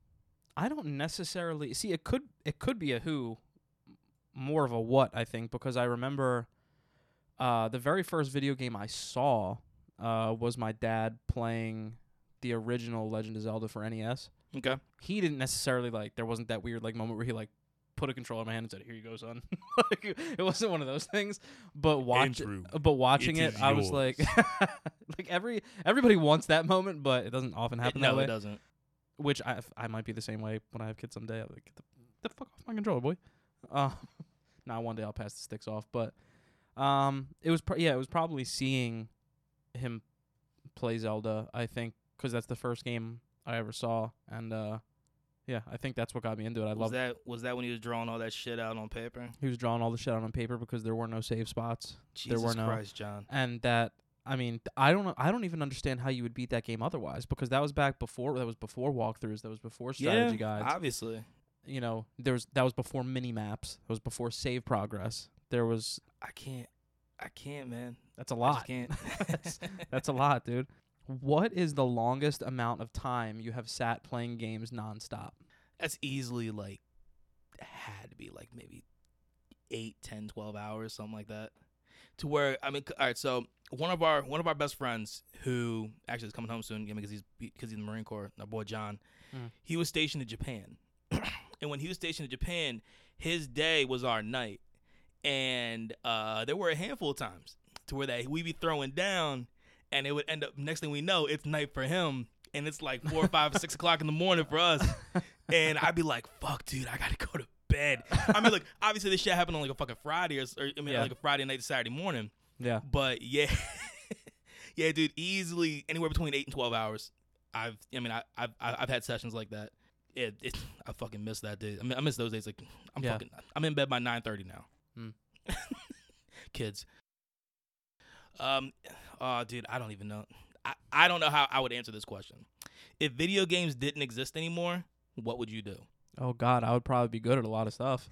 I don't necessarily see it could it could be a who, more of a what, I think, because I remember uh, the very first video game I saw uh, was my dad playing the original Legend of Zelda for N E S. Okay. He didn't necessarily like there wasn't that weird like moment where he like put a controller in my hand and said, "Here you go, son." Like, it wasn't one of those things. But watch, Andrew, but watching it it, is I was like, like every everybody wants that moment, but it doesn't often happen It, that no, way. it doesn't. Which I I might be the same way when I have kids someday. I'm like, get the, the fuck off my controller, boy. Uh, now one day I'll pass the sticks off, but um, it was pro- yeah, it was probably seeing him play Zelda. I think because that's the first game I ever saw, and uh, yeah, I think that's what got me into it. I Was love. that was that when he was drawing all that shit out on paper? He was drawing all the shit out on paper because there were no save spots. Jesus were no- Christ, John. And that, I mean, th- I don't know. I don't even understand how you would beat that game otherwise, because that was back before. That was before walkthroughs. That was before strategy yeah, guides. obviously. You know, there was that was before mini maps. That was before save progress. There was I can't. I can't, man. that's a I lot. just can't. that's, that's a lot, dude. What is the longest amount of time you have sat playing games nonstop? That's easily like had to be like maybe eight, ten, twelve hours, something like that. To where I mean, c- all right. So one of our one of our best friends who actually is coming home soon, because he's because he's in the Marine Corps. Our boy John, Mm. he was stationed in Japan, and when he was stationed in Japan, his day was our night, and uh, there were a handful of times to where that we be throwing down, and it would end up next thing we know, it's night for him. And it's like four or five, six o'clock in the morning for us. And I'd be like, fuck, dude, I got to go to bed. I mean, look, obviously this shit happened on like a fucking Friday or, or I mean, Yeah. like a Friday night to Saturday morning. Yeah. But yeah, yeah, dude, easily anywhere between eight and twelve hours. I've, I mean, I, I've, I've had sessions like that. It, it, I fucking miss that day. I mean, I miss those days. Like, I'm Yeah. fucking, I'm in bed by nine thirty now. Mm. Kids. Um, oh, dude, I don't even know. I, I don't know how I would answer this question. If video games didn't exist anymore, what would you do? Oh God, I would probably be good at a lot of stuff.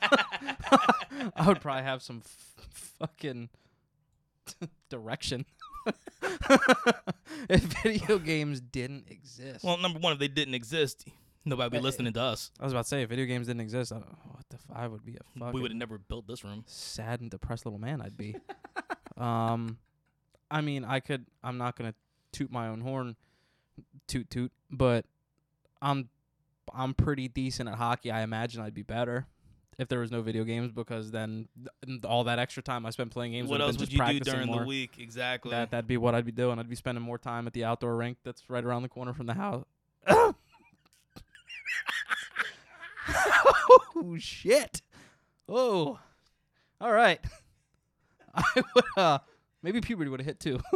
I would probably have some f- fucking direction. If video games didn't exist. Well, number one, if they didn't exist, nobody would be Uh, listening to us. I was about to say, if video games didn't exist, I don't know what the f- I would be a fucking We would have never built this room. sad and depressed little man I'd be. um, I mean, I could. I'm not gonna toot my own horn, toot toot, but I'm I'm pretty decent at hockey. I imagine I'd be better if there was no video games, because then th- all that extra time I spent playing games. What would've else been would just you do practicing during more. the week? Exactly. That that'd be what I'd be doing. I'd be spending more time at the outdoor rink that's right around the corner from the house. Oh shit! Oh, all right. I would uh maybe puberty would have hit too.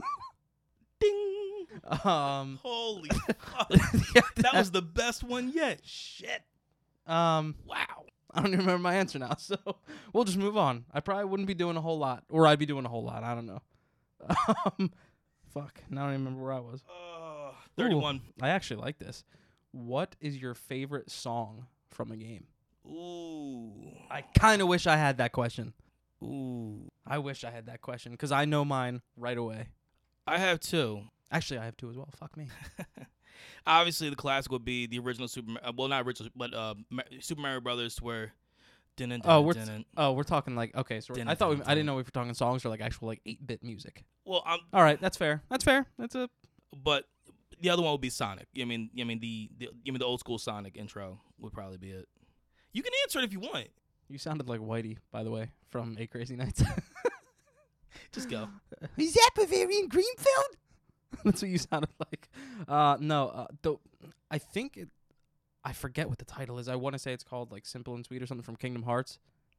Ding. Um, Holy fuck. yeah, That was the best one yet. Shit. um. Wow. I don't even remember my answer now, so we'll just move on. I probably wouldn't be doing a whole lot, or I'd be doing a whole lot. I don't know. Um, fuck. Now I don't even remember where I was. Uh, thirty-one. I actually like this. What is your favorite song from a game? Ooh. I kind of wish I had that question. Ooh. I wish I had that question because I know mine right away. I have two. Actually, I have two as well. Fuck me. Obviously, the classic would be the original Super. Uh, well, not original, but uh, Ma- Super Mario Brothers, where. Didn't. Oh, we're t- didn't. oh, we're talking like okay. So we're- I thought we, I Dun-dun-dun-dun. didn't know we were talking songs or like actual like eight bit music. Well, I'm. All right, that's fair. That's fair. That's a But the other one would be Sonic. I mean, I mean the, the I mean the old school Sonic intro would probably be it. You can answer it if you want. You sounded like Whitey, by the way, from Eight Crazy Nights. Just go. Is that Bavarian Greenfield? That's what you sounded like. Uh, no, uh, though I think it, I forget what the title is. I want to say it's called like Simple and Sweet or something from Kingdom Hearts.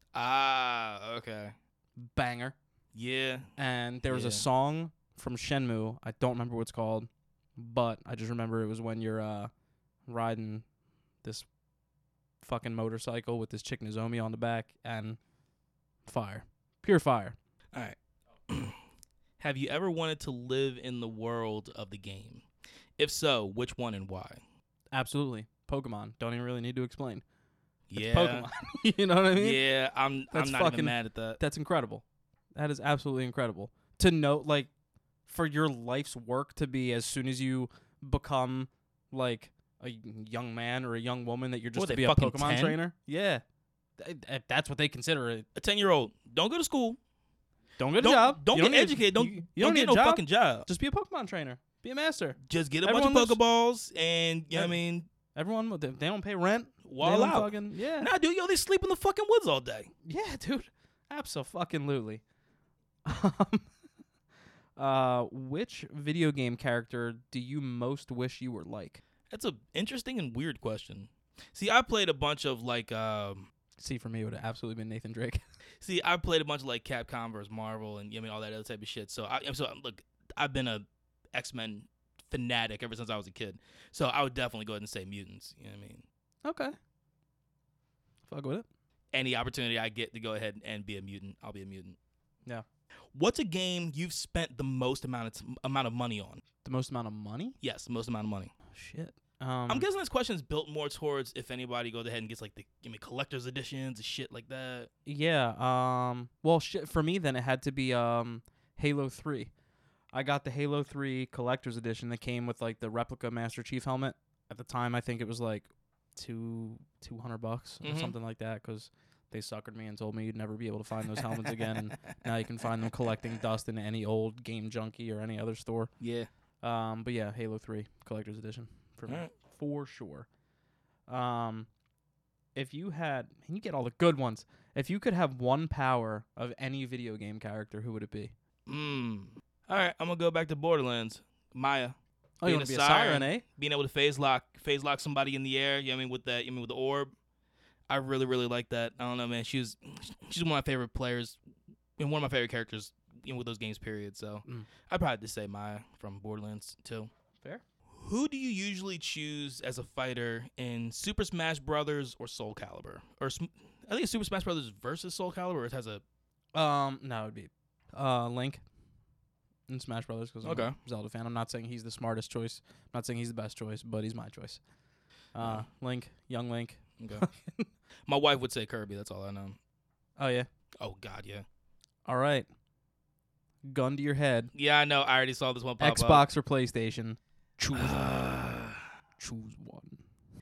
Ah, okay. Banger. Yeah. And there was Yeah. a song from Shenmue. I don't remember what it's called, but I just remember it was when you're uh, riding this fucking motorcycle with this chick Nozomi on the back and fire. Pure fire. All right. Have you ever wanted to live in the world of the game? If so, which one and why? Absolutely. Pokemon. Don't even really need to explain. It's Yeah. Pokemon. You know what I mean? Yeah, I'm That's I'm not fucking- even mad at that. That's incredible. That is absolutely incredible. To know, like, for your life's work to be as soon as you become, like, a young man or a young woman that you're just What, to they be a fucking Pokemon ten? trainer. Yeah, Th- th- that's what they consider it. A ten-year-old, don't go to school. Don't get a Don't job. don't You get need a- educated. Don't you, don't you don't get need no a job. fucking job. Just be a Pokemon trainer. Be a master. Just get a Everyone bunch of lives- Pokeballs and you know what I mean, Everyone, they, they don't pay rent. wall they don't out. Fucking, yeah. Nah, dude, yo, they sleep in the fucking woods all day. Yeah, dude. Abso-fucking-lutely. Um, uh, which video game character do you most wish you were like? That's a interesting and weird question. See, I played a bunch of like, um, See, for me, it would have absolutely been Nathan Drake. see, I played a bunch of like Capcom versus Marvel and you know, I mean all that other type of shit. So, I so look, I've been a X-Men fanatic ever since I was a kid. So, I would definitely go ahead and say mutants. You know what I mean? Okay. Fuck with it. Any opportunity I get to go ahead and be a mutant, I'll be a mutant. Yeah. What's a game you've spent the most amount of t- amount of money on? The most amount of money? Yes, the most amount of money. Oh, shit. Um, I'm guessing this question is built more towards if anybody goes ahead and gets like the give me collector's editions and shit like that. Yeah. Um. Well, shit. For me, then it had to be um Halo three. I got the Halo three collector's edition that came with like the replica Master Chief helmet. At the time, I think it was like two two hundred bucks or Mhm. something like that because they suckered me and told me you'd never be able to find those helmets again. And now you can find them collecting dust in any old Game Junkie or any other store. Yeah. Um. But yeah, Halo three collector's edition for me. Alright. For sure. Um, if you had, and you get all the good ones. If you could have one power of any video game character, who would it be? Hmm. All right, I'm gonna go back to Borderlands. Maya. Oh, you Being want to a be a siren, siren. eh? Being able to phase lock, phase lock somebody in the air. You know what I mean with that. You know what I mean with the orb. I really, really like that. I don't know, man. She was, she's one of my favorite players, and one of my favorite characters. You know, with those games, period. So Mm. I'd probably just say Maya from Borderlands two. Fair. Who do you usually choose as a fighter in Super Smash Brothers or Soul Calibur? Or Sm- I think it's Super Smash Brothers versus Soul Calibur. Or it has a Um, no, it'd be uh Link in Smash Brothers because I'm Okay. a Zelda fan. I'm not saying he's the smartest choice. I'm not saying he's the best choice, but he's my choice. Uh, Link, young Link. okay. My wife would say Kirby. That's all I know. Oh yeah. Oh God, yeah. All right. Gun to your head. Yeah, I know. I already saw this one pop up. Xbox or PlayStation? Choose one. Choose one.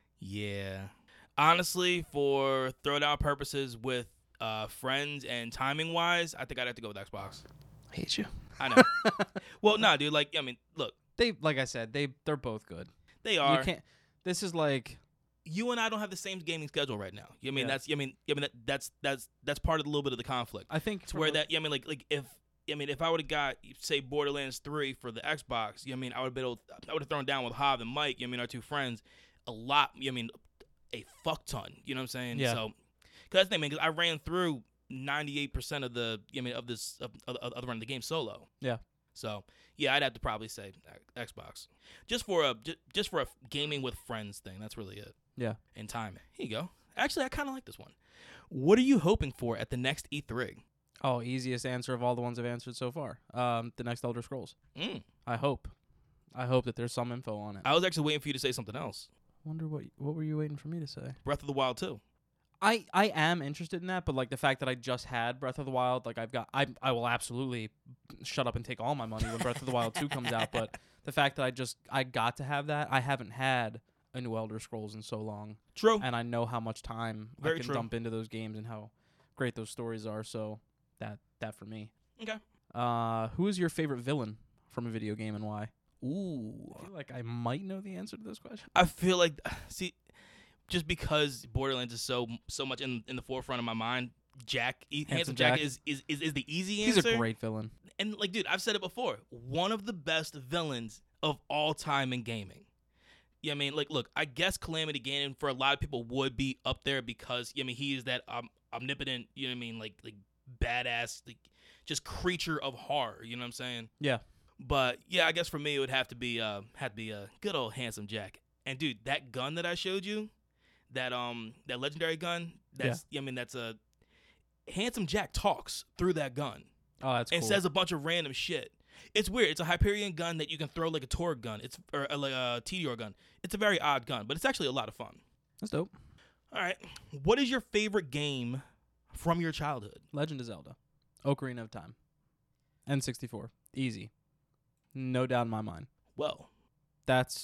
Yeah. Honestly, for throwdown purposes with uh, friends and timing wise, I think I'd have to go with Xbox. I hate you. I know. Well, nah, dude. Like, I mean, look, They like I said, they they're both good. they are. You can't. This is like You and I don't have the same gaming schedule right now. You know what I mean Yeah. that's. You know what I mean, I mean that, that's that's that's part of the little bit of the conflict. I think It's where that. You know what I mean, like like if. I mean, if I would have got, say, Borderlands three for the Xbox, you know what I mean, I would have been able, I would have thrown down with Hav and Mike, you know what I mean, our two friends, a lot, you know what I mean, a fuck ton, you know what I'm saying? Yeah. So, because that's the thing, man, because I ran through ninety-eight percent of the, you know what I mean, of this, of, of, of the run of the game solo. Yeah. So, yeah, I'd have to probably say Xbox. Just for a, just, just for a gaming with friends thing, that's really it. Yeah. And time. Here you go. Actually, I kind of like this one. What are you hoping for at the next E three? Oh, easiest answer of all the ones I've answered so far. Um, the next Elder Scrolls. Mm. I hope. I hope that there's some info on it. I was actually waiting for you to say something else. wonder what what were you waiting for me to say? Breath of the Wild two. I, I am interested in that, but like the fact that I just had Breath of the Wild, like I've got I I will absolutely shut up and take all my money when Breath of the Wild two comes out. But the fact that I just I got to have that, I haven't had a new Elder Scrolls in so long, True. and I know how much time Very I can true. dump into those games and how great those stories are. So that that for me. Okay. Uh, who is your favorite villain from a video game and why? Ooh. I feel like I might know the answer to this question. I feel like, see, just because Borderlands is so so much in in the forefront of my mind, Jack, e- Handsome Handsome Jack, Jack. is, is is is the easy He's answer. a great villain. And like, dude, I've said it before. One of the best villains of all time in gaming. Yeah, I mean, like, look, I guess Calamity Ganon for a lot of people would be up there because, I mean, he is that um, omnipotent, you know what I mean, like, like badass, like, just creature of horror. You know what I'm saying? Yeah. But yeah, I guess for me it would have to be uh have to be a uh, good old Handsome Jack. And dude, that gun that I showed you, that um that legendary gun, that's I mean that's a Handsome Jack talks through that gun Oh, that's and cool. says a bunch of random shit. It's weird. It's a Hyperion gun that you can throw like a Torg gun. It's or uh, like a Tediore gun. It's a very odd gun, but it's actually a lot of fun. That's dope. All right, what is your favorite game from your childhood? Legend of Zelda, Ocarina of Time, N sixty-four, easy, no doubt in my mind. Well, That's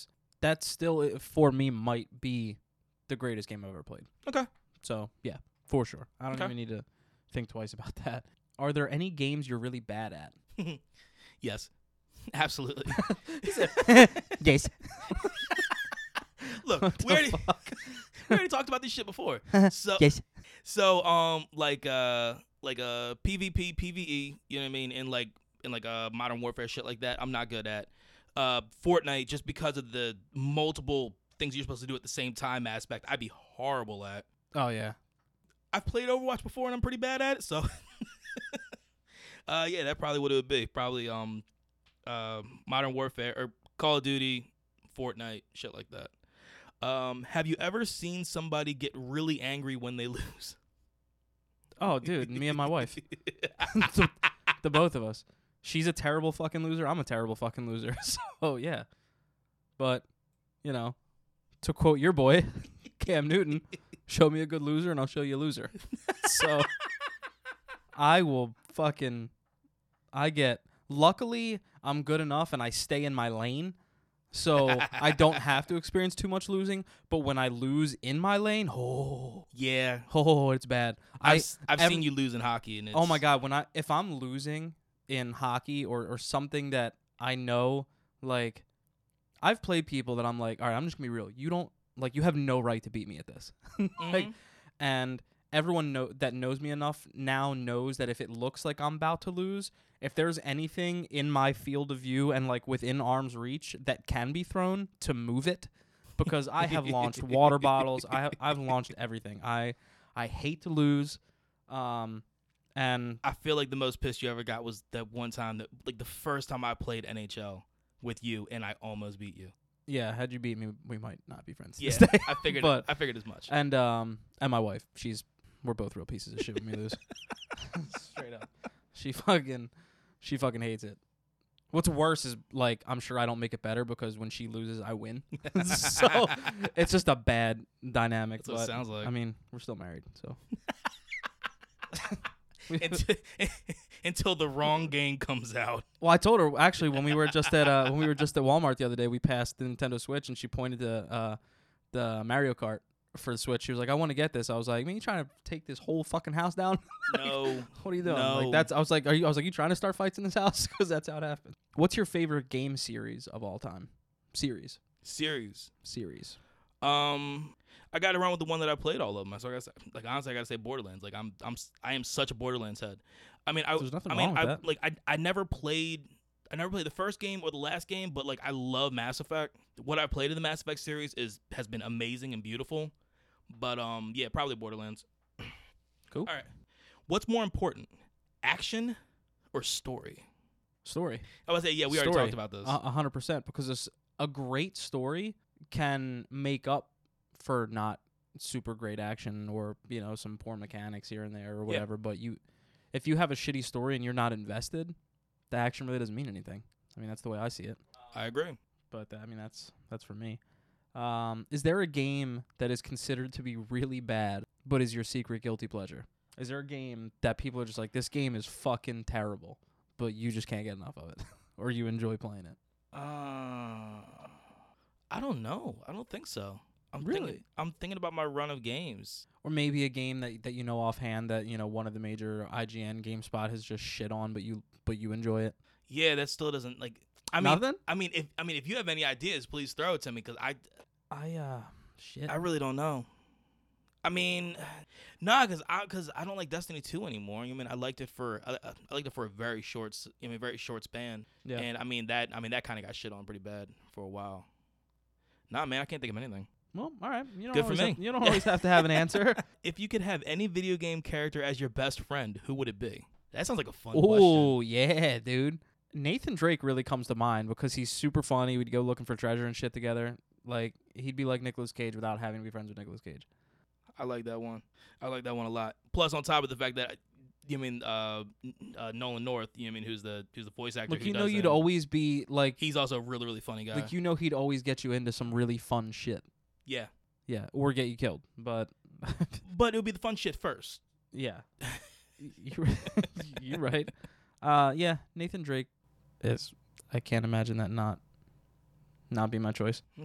that still uh, for me might be the greatest game I've ever played. Okay. So yeah, for sure. I don't Okay. even need to think twice about that. Are there any games you're really bad at? Yes, absolutely. Yes. Look, What we the already, fuck? we already talked about this shit before. So Yes. so um like uh like uh PvP, PvE, you know what I mean, and like in like uh Modern Warfare shit like that, I'm not good at. Uh Fortnite, just because of the multiple things you're supposed to do at the same time aspect, I'd be horrible at. Oh yeah. I've played Overwatch before and I'm pretty bad at it, so uh yeah, that probably what it would be. Probably um uh Modern Warfare or Call of Duty, Fortnite, shit like that. Um, have you ever seen somebody get really angry when they lose? Oh, dude, me and my wife. the, the both of us. She's a terrible fucking loser. I'm a terrible fucking loser. So, yeah. But, you know, to quote your boy, Cam Newton, show me a good loser and I'll show you a loser. So, I will fucking, I get, luckily, I'm good enough and I stay in my lane. So I don't have to experience too much losing, but when I lose in my lane, oh Yeah, oh, it's bad. I've, I s- I've ev- seen you lose in hockey, and it's, oh my god, when I if I'm losing in hockey or or something that I know, like I've played people that I'm like, all right, I'm just gonna be real. You don't like you have no right to beat me at this, like, Mhm. and everyone know that knows me enough now knows that if it looks like I'm about to lose. If there's anything in my field of view and like within arm's reach that can be thrown to move it, because I have launched water bottles, I have, I've launched everything. I I hate to lose, um, and I feel like the most pissed you ever got was that one time that like the first time I played N H L with you, and I almost beat you. yeah, had you beat me, we might not be friends. Yeah, this day. I figured. But- I figured as much. and um, and my wife, she's we're both real pieces of shit when we lose. Straight up, she fucking she fucking hates it. What's worse is like I'm sure I don't make it better because when she loses, I win. So it's just a bad dynamic. That's what it but, sounds like. I mean, we're still married, so. until, until the wrong game comes out. Well, I told her actually when we were just at uh, when we were just at Walmart the other day, we passed the Nintendo Switch and she pointed to uh, the Mario Kart for the Switch. She was like, "I want to get this." I was like, "Man, you trying to take this whole fucking house down?" No. What are you doing? No. Like that's. I was like, "Are you?" I was like, "You trying to start fights in this house?" Because that's how it happened. What's your favorite game series of all time? Series. Series. Series. Um, I got to run with the one that I played all of them. So I gotta say, like honestly, I gotta say Borderlands. Like I'm, I'm, s- I am such a Borderlands head. I mean, I, There's nothing I mean, wrong with I that. like, I, I never played, I never played the first game or the last game, but like I love Mass Effect. What I played in the Mass Effect series is has been amazing and beautiful. But um, yeah, probably Borderlands. Cool. All right, what's more important, action or story? Story. I would say, yeah, we already Story. talked about this. A a hundred percent, because it's a great story can make up for not super great action or you know some poor mechanics here and there or whatever. But you, if you have a shitty story and you're not invested, the action really doesn't mean anything. I mean, that's the way I see it. I agree. But uh, I mean, that's that's for me. Um, is there a game that is considered to be really bad, but is your secret guilty pleasure? Is there a game that people are just like, this game is fucking terrible, but you just can't get enough of it, or you enjoy playing it? Uh, I don't know. I don't think so. I'm Really? Thinking, I'm thinking about my run of games. Or maybe a game that that you know offhand that you know one of the major I G N, GameSpot has just shit on, but you but you enjoy it. Yeah, that still doesn't like. I mean, Nothing? I mean, if I mean, if you have any ideas, please throw it to me because I, I uh shit. I really don't know. I mean, nah, because I because I don't like Destiny two anymore. I mean, I liked it for I, I liked it for a very short, s- I mean, very short span. Yeah. And I mean that I mean that kind of got shit on pretty bad for a while. Nah, man, I can't think of anything. Well, all right. You don't Good for always me. Have, you don't always have to have an answer. If you could have any video game character as your best friend, who would it be? That sounds like a fun question. Oh yeah, dude. Nathan Drake really comes to mind because he's super funny. We'd go looking for treasure and shit together. Like he'd be like Nicolas Cage without having to be friends with Nicolas Cage. I like that one. I like that one a lot. Plus, on top of the fact that you mean uh, uh, Nolan North, you know what I mean who's the who's the voice actor? Like who you know, does you'd him. always be like, He's also a really really funny guy. like you know, he'd always get you into some really fun shit. Yeah, Yeah, or get you killed. But but it would be the fun shit first. yeah, you're, you're right. Uh, yeah, Nathan Drake is. I can't imagine that not not be my choice. Okay.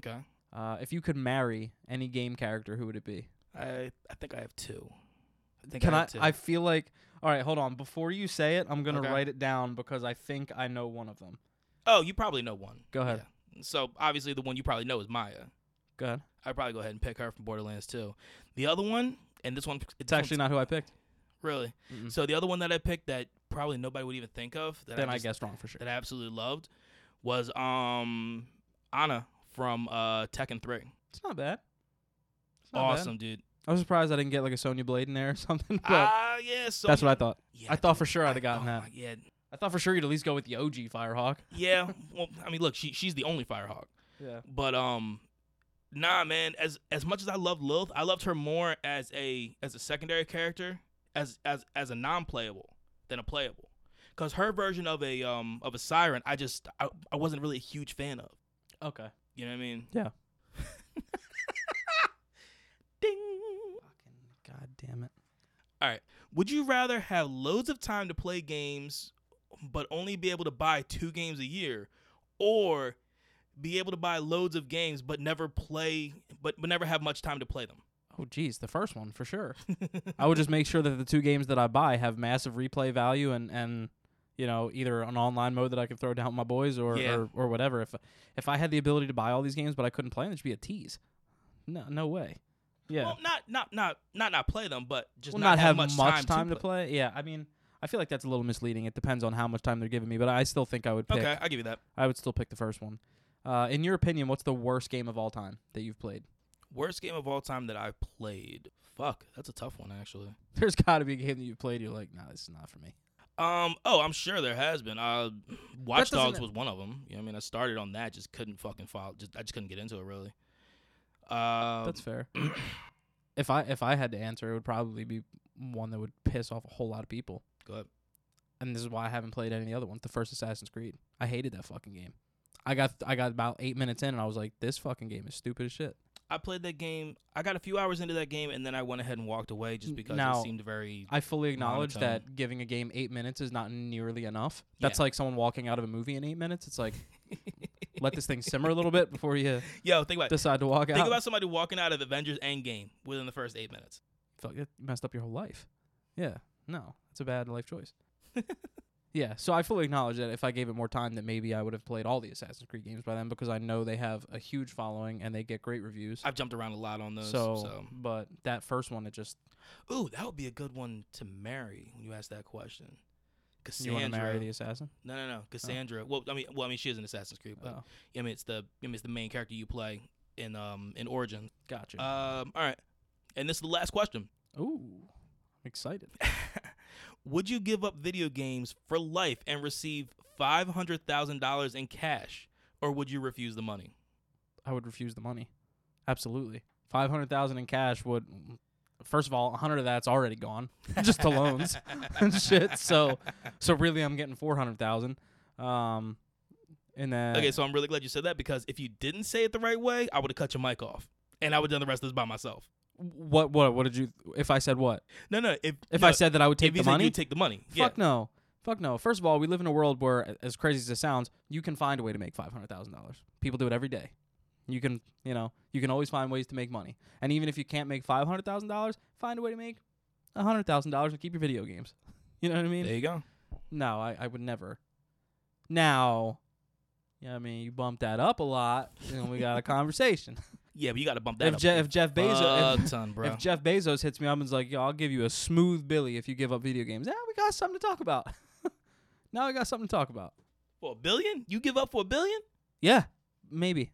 Uh, if you could marry any game character, who would it be? I I think I have two. I think Can I, I? have two. I feel like. All right, hold on. Before you say it, I'm gonna Okay. write it down because I think I know one of them. Oh, you probably know one. Go ahead. Yeah. So obviously the one you probably know is Maya. Go ahead. I'd probably go ahead and pick her from Borderlands two. The other one, and this one, It's actually not who I picked. really. Mm-mm. So the other one that I picked that probably nobody would even think of that Then I, I just, guessed wrong for sure. that I absolutely loved was um Ana from uh Tekken three. It's not bad. It's not Awesome, bad. dude. I was surprised I didn't get like a Sonya Blade in there or something. But Ah, yeah. So that's what I thought. Yeah, I thought dude. for sure I'd have I- gotten oh that. my- yeah, I thought for sure you'd at least go with the O G Firehawk. yeah. Well, I mean, look, she she's the only Firehawk. Yeah. But um, nah, man. As as much as I loved Lilith, I loved her more as a as a secondary character, as as as a non-playable than a playable. Cause her version of a um of a siren, I just I, I wasn't really a huge fan of. Okay. You know what I mean? Yeah. Ding. Fucking god damn it. All right. Would you rather have loads of time to play games, but only be able to buy two games a year, or be able to buy loads of games but never play, but but never have much time to play them? Oh geez, the first one for sure. I would just make sure that the two games that I buy have massive replay value and and you know either an online mode that I can throw down with my boys or, Yeah. or or whatever. If if I had the ability to buy all these games but I couldn't play them, it should be a tease. No, no way. Yeah. Well, not not not not not play them, but just Well, not, not have much, much time, to play. Yeah, I mean, I feel like that's a little misleading. It depends on how much time they're giving me, but I still think I would pick. Okay, I'll give you that. I would still pick the first one. Uh, in your opinion, what's the worst game of all time that you've played? Worst game of all time that I played. Fuck, that's a tough one actually. There's got to be a game that you've played. You're like, nah, this is not for me. Um. Oh, I'm sure there has been. Uh, Watch doesn't- Dogs was one of them. You know what I mean? I started on that, just couldn't fucking follow. Just I just couldn't get into it really. Uh, That's fair. if I if I had to answer, it would probably be one that would piss off a whole lot of people. go ahead. And this is why I haven't played any of the other ones. The first Assassin's Creed. I hated that fucking game. I got I got about eight minutes in, and I was like, this fucking game is stupid as shit. I played that game. I got a few hours into that game, and then I went ahead and walked away just because Now, it seemed very. I fully acknowledge monotone. that giving a game eight minutes is not nearly enough. That's Yeah. like someone walking out of a movie in eight minutes. It's like, let this thing simmer a little bit before you Yo, think about it. decide to walk Think out. about somebody walking out of Avengers Endgame within the first eight minutes. Fuck, it messed up your whole life. Yeah, no, it's a bad life choice. Yeah, so I fully acknowledge that if I gave it more time, that maybe I would have played all the Assassin's Creed games by then because I know they have a huge following and they get great reviews. I've jumped around a lot on those. So, So, but that first one, it just ooh, that would be a good one to marry when you ask that question. you want to Cassandra. marry the assassin. No, no, no. Cassandra. Well, I mean, well, I mean, she is an Assassin's Creed, but Oh, I mean, it's the I mean, it's the main character you play in um in Origins. gotcha. Um, all right, and this is the last question. Ooh, I'm excited. Would you give up video games for life and receive five hundred thousand dollars in cash, or would you refuse the money? I would refuse the money. Absolutely, five hundred thousand in cash would. First of all, a hundred of that's already gone, just to loans and shit. So, so really, I'm getting four hundred thousand. Um, and then Okay, so I'm really glad you said that because if you didn't say it the right way, I would have cut your mic off, and I would have done the rest of this by myself. what what what did you? If I said what? No, no. If If no, I said that I would if take you the said money, you'd take the money. Yeah. fuck no, fuck no. First of all, we live in a world where, as crazy as it sounds, you can find a way to make five hundred thousand dollars. People do it every day. You can, you know, you can always find ways to make money. And even if you can't make five hundred thousand dollars, find a way to make a hundred thousand dollars and keep your video games. You know what I mean? There you go. No, I, I would never. Now, yeah, I mean, you bump that up a lot, and we got a conversation. Yeah, but you got to bump that if, up. Je- if Jeff Bezos, a if, ton, bro. if Jeff Bezos hits me up and is like, "Yo, I'll give you a smooth Billy if you give up video games," yeah, we got something to talk about. Now we got something to talk about. For a billion? You give up for a billion? Yeah, maybe,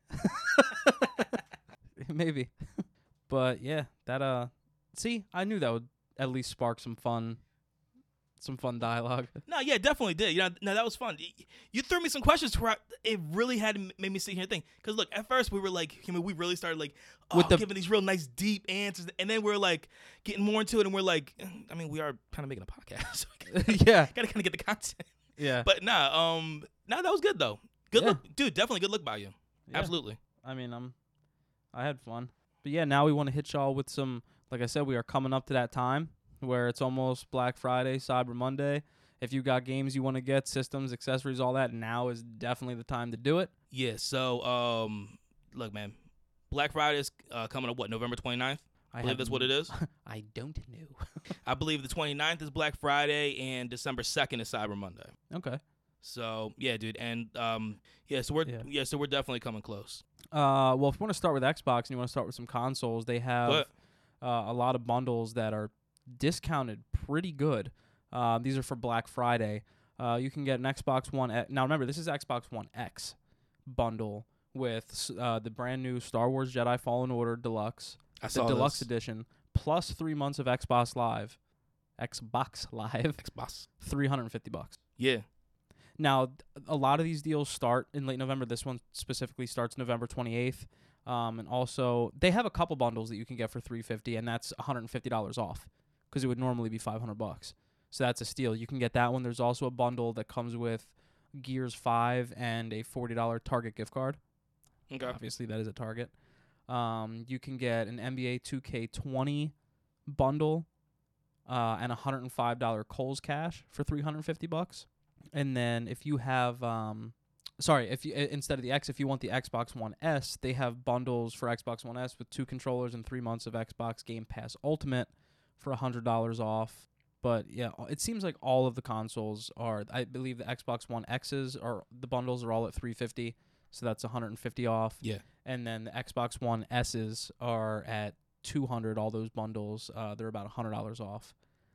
maybe, but yeah, that uh, see, I knew that would at least spark some fun, some fun dialogue. No, yeah, definitely did. You know, no, that was fun. Y- You threw me some questions where I, it really had to m- make me sit here and think. Because look, at first we were like, I mean, we really started like, oh, With the- giving these real nice deep answers, and then we're like getting more into it, and we're like, I mean, we are kind of making a podcast, so we gotta, Yeah, gotta kind of get the content. yeah. But nah, um, nah, that was good though. Good Yeah. look, dude. Definitely good look by you. Yeah. Absolutely. I mean, um, I had fun. But yeah, now we want to hit y'all with some, like I said, we are coming up to that time where it's almost Black Friday, Cyber Monday. If you got games you want to get, systems, accessories, all that, now is definitely the time to do it. Yeah. So, um, look, man, Black Friday is uh, coming up, what, November twenty-ninth? I believe that's what it is. I don't know. I believe the twenty-ninth is Black Friday and December second is Cyber Monday. Okay. So yeah, dude, and um, yeah, so we're yeah. yeah, so we're definitely coming close. Uh, well, if you want to start with Xbox and you want to start with some consoles, they have uh, a lot of bundles that are discounted pretty good. Uh, these are for Black Friday. Uh, you can get an Xbox One X. Now remember, this is Xbox One X bundle with uh, the brand new Star Wars Jedi Fallen Order Deluxe, I the saw Deluxe this. Edition, plus three months of Xbox Live. Xbox Live. Xbox. three hundred fifty bucks. Yeah. Now, a lot of these deals start in late November. This one specifically starts November twenty-eighth. Um, and also, they have a couple bundles that you can get for three hundred fifty dollars, and that's one hundred fifty dollars off because it would normally be five hundred bucks. So that's a steal. You can get that one. There's also a bundle that comes with Gears five and a forty dollars Target gift card. Okay. Obviously, that is a Target. Um, you can get an N B A two K twenty bundle uh, and a one hundred five dollars Kohl's Cash for three hundred fifty bucks. And then if you have, um, sorry, if you uh, instead of the X, if you want the Xbox One S, they have bundles for Xbox One S with two controllers and three months of Xbox Game Pass Ultimate for one hundred dollars off. But yeah, it seems like all of the consoles are. I believe the Xbox One X's are the bundles are all at three hundred fifty dollars, so that's one hundred fifty dollars off. Yeah. And then the Xbox One S's are at two hundred dollars. All those bundles, uh, they're about one hundred dollars off.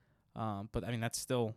Um, but I mean, that's still.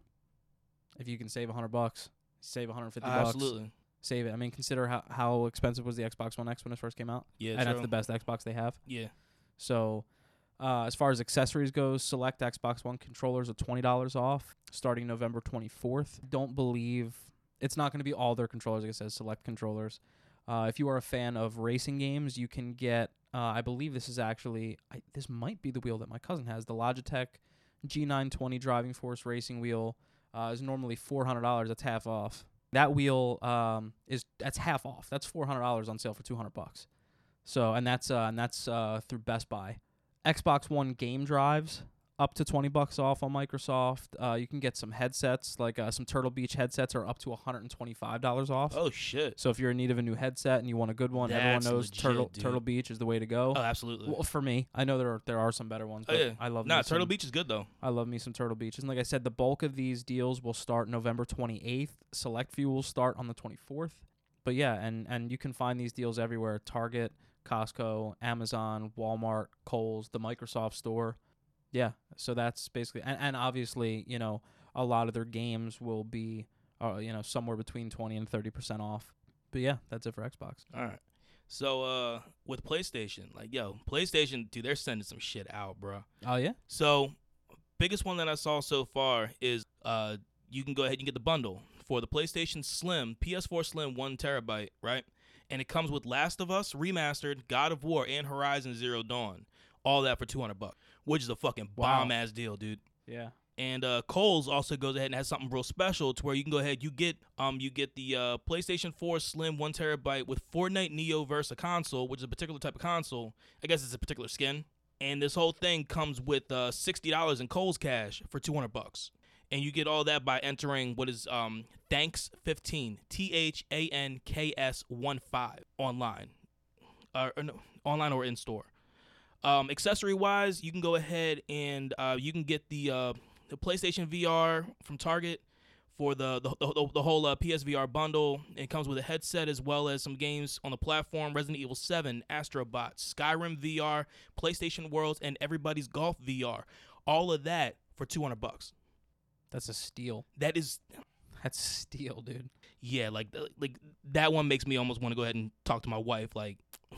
If you can save one hundred bucks, save one hundred fifty uh, bucks. Absolutely. Save it. I mean, consider how, how expensive was the Xbox One X when it first came out. Yeah, and true. that's the best Xbox they have. Yeah. So, uh, as far as accessories goes, select Xbox One controllers are twenty dollars off starting November twenty-fourth. Don't believe it's not going to be all their controllers. Like I said, select controllers. Uh, if you are a fan of racing games, you can get. Uh, I believe this is actually. I, this might be the wheel that my cousin has. The Logitech G nine twenty Driving Force Racing Wheel. Uh, is normally four hundred dollars. That's half off. That wheel um, is that's half off. That's four hundred dollars on sale for two hundred bucks. So and that's uh, and that's uh, through Best Buy. Xbox One game drives up to twenty bucks off on Microsoft. Uh, you can get some headsets like uh, some Turtle Beach headsets are up to one hundred twenty-five dollars off. Oh shit! So if you're in need of a new headset and you want a good one, That's everyone knows legit, Turtle dude. Turtle Beach is the way to go. Oh, absolutely. Well, for me, I know there are there are some better ones. But oh yeah, I love. Nah, me Turtle some, Beach is good though. I love me some Turtle Beach. And like I said, the bulk of these deals will start November twenty-eighth. Select few will start on the twenty-fourth. But yeah, and, and you can find these deals everywhere. Target, Costco, Amazon, Walmart, Kohl's, the Microsoft Store. Yeah, so that's basically... And, and obviously, you know, a lot of their games will be, uh, you know, somewhere between twenty and thirty percent off. But yeah, that's it for Xbox. All right. So uh, with PlayStation, like, yo, PlayStation, dude, they're sending some shit out, bro. Oh, yeah? So biggest one that I saw so far is uh, you can go ahead and get the bundle for the PlayStation Slim, P S four Slim one terabyte, right? And it comes with Last of Us Remastered, God of War, and Horizon Zero Dawn. All that for two hundred bucks, which is a fucking Wow. bomb-ass deal, dude. Yeah. And uh, Kohl's also goes ahead and has something real special to where you can go ahead, you get um you get the uh, PlayStation four Slim one terabyte with Fortnite Neo Versa console, which is a particular type of console. I guess it's a particular skin. And this whole thing comes with uh, sixty dollars in Kohl's Cash for two hundred bucks. And you get all that by entering what is um Thanks fifteen, T H A N K S one five online. Uh, or no, online or in store. Um, accessory wise, you can go ahead and uh, you can get the uh, the PlayStation V R from Target for the the, the, the whole uh, P S V R bundle. It comes with a headset as well as some games on the platform: Resident Evil seven, Astro Bot, Skyrim V R, PlayStation Worlds, and Everybody's Golf V R. All of that for two hundred bucks. That's a steal. That is, That's steal, dude. yeah, like like that one makes me almost want to go ahead and talk to my wife. Like,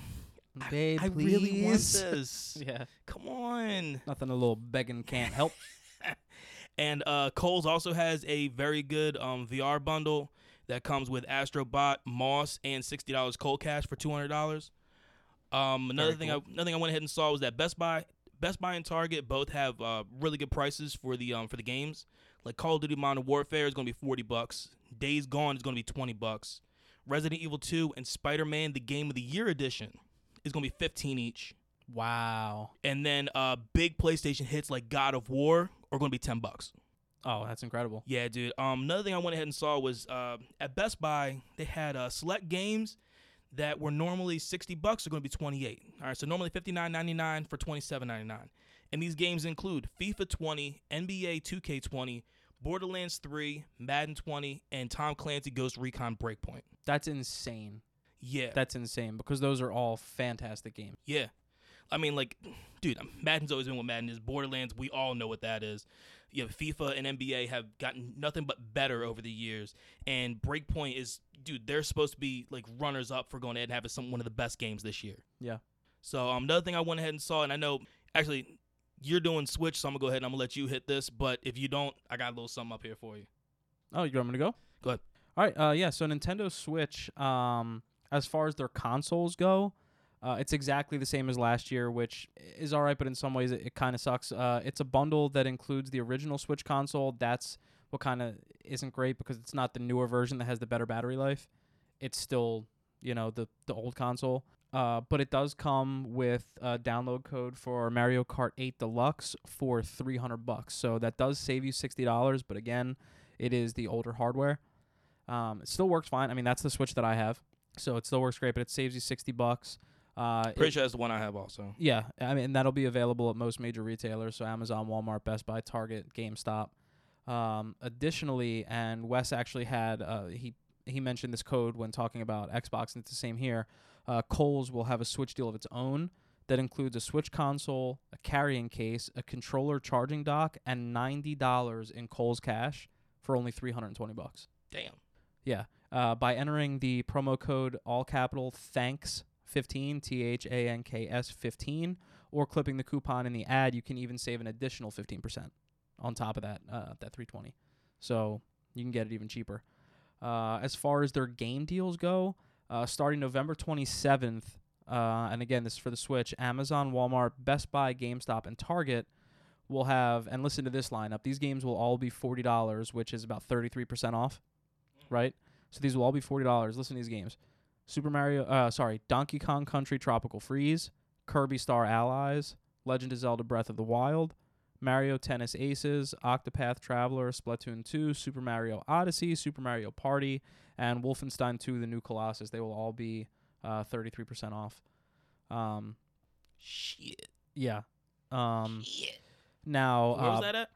Babe, I really want please. this. Yeah. Come on. Nothing a little begging can't help. And uh, Kohl's also has a very good um, V R bundle that comes with Astro Bot, Moss, and sixty dollars Cold Cash for two hundred dollars. Um, another Very thing, cool. I, another thing I went ahead and saw was that Best Buy, Best Buy and Target both have uh, really good prices for the um for the games. Like Call of Duty Modern Warfare is going to be forty bucks. Days Gone is going to be twenty bucks. Resident Evil two and Spider-Man: The Game of the Year edition is going to be fifteen each. Wow. And then uh, big PlayStation hits like God of War are going to be ten bucks. Oh, that's incredible. Yeah, dude. Um, another thing I went ahead and saw was uh, at Best Buy they had uh, select games that were normally sixty bucks are going to be twenty-eight. All right, so normally fifty-nine ninety-nine for twenty-seven ninety-nine. And these games include FIFA twenty, N B A two K twenty, Borderlands three, Madden twenty, and Tom Clancy Ghost Recon Breakpoint. That's insane. Yeah. That's insane because those are all fantastic games. Yeah. I mean, like, dude, Madden's always been what Madden is. Borderlands, we all know what that is. You know, FIFA and N B A have gotten nothing but better over the years. And Breakpoint is, dude, they're supposed to be, like, runners-up for going ahead and having some one of the best games this year. Yeah. So, um, another thing I went ahead and saw, and I know, actually, you're doing Switch, so I'm going to go ahead and I'm going to let you hit this. But if you don't, I got a little something up here for you. Oh, you want me to go? Go ahead. All right. Uh, yeah, so Nintendo Switch, um, as far as their consoles go, Uh, it's exactly the same as last year, which is all right, but in some ways it, it kind of sucks. Uh, it's a bundle that includes the original Switch console. That's what kind of isn't great because it's not the newer version that has the better battery life. It's still, you know, the, the old console. Uh, but it does come with a download code for Mario Kart eight Deluxe for three hundred bucks. So that does save you sixty dollars, but again, it is the older hardware. Um, it still works fine. I mean, that's the Switch that I have. So it still works great, but it saves you sixty bucks. Uh, Pretty it, sure that's the one I have also. Yeah, I mean that'll be available at most major retailers, so Amazon, Walmart, Best Buy, Target, GameStop. Um, additionally, and Wes actually had uh, he he mentioned this code when talking about Xbox, and it's the same here. Uh, Kohl's will have a Switch deal of its own that includes a Switch console, a carrying case, a controller charging dock, and ninety dollars in Kohl's cash for only three hundred and twenty bucks. Damn. Yeah. Uh, by entering the promo code all capital thanks. fifteen, T H A N K S fifteen, or clipping the coupon in the ad, you can even save an additional fifteen percent on top of that, uh, that three hundred twenty. So you can get it even cheaper. Uh, as far as their game deals go, uh, starting November twenty-seventh, uh, and again, this is for the Switch, Amazon, Walmart, Best Buy, GameStop, and Target will have, and listen to this lineup, these games will all be forty dollars, which is about thirty-three percent off, right? So these will all be forty dollars. Listen to these games. Super Mario, uh, sorry, Donkey Kong Country Tropical Freeze, Kirby Star Allies, Legend of Zelda Breath of the Wild, Mario Tennis Aces, Octopath Traveler, Splatoon two, Super Mario Odyssey, Super Mario Party, and Wolfenstein two, The New Colossus. They will all be uh, thirty-three percent off. Um, Shit. yeah. Um, Shit. now, Where was uh, that at?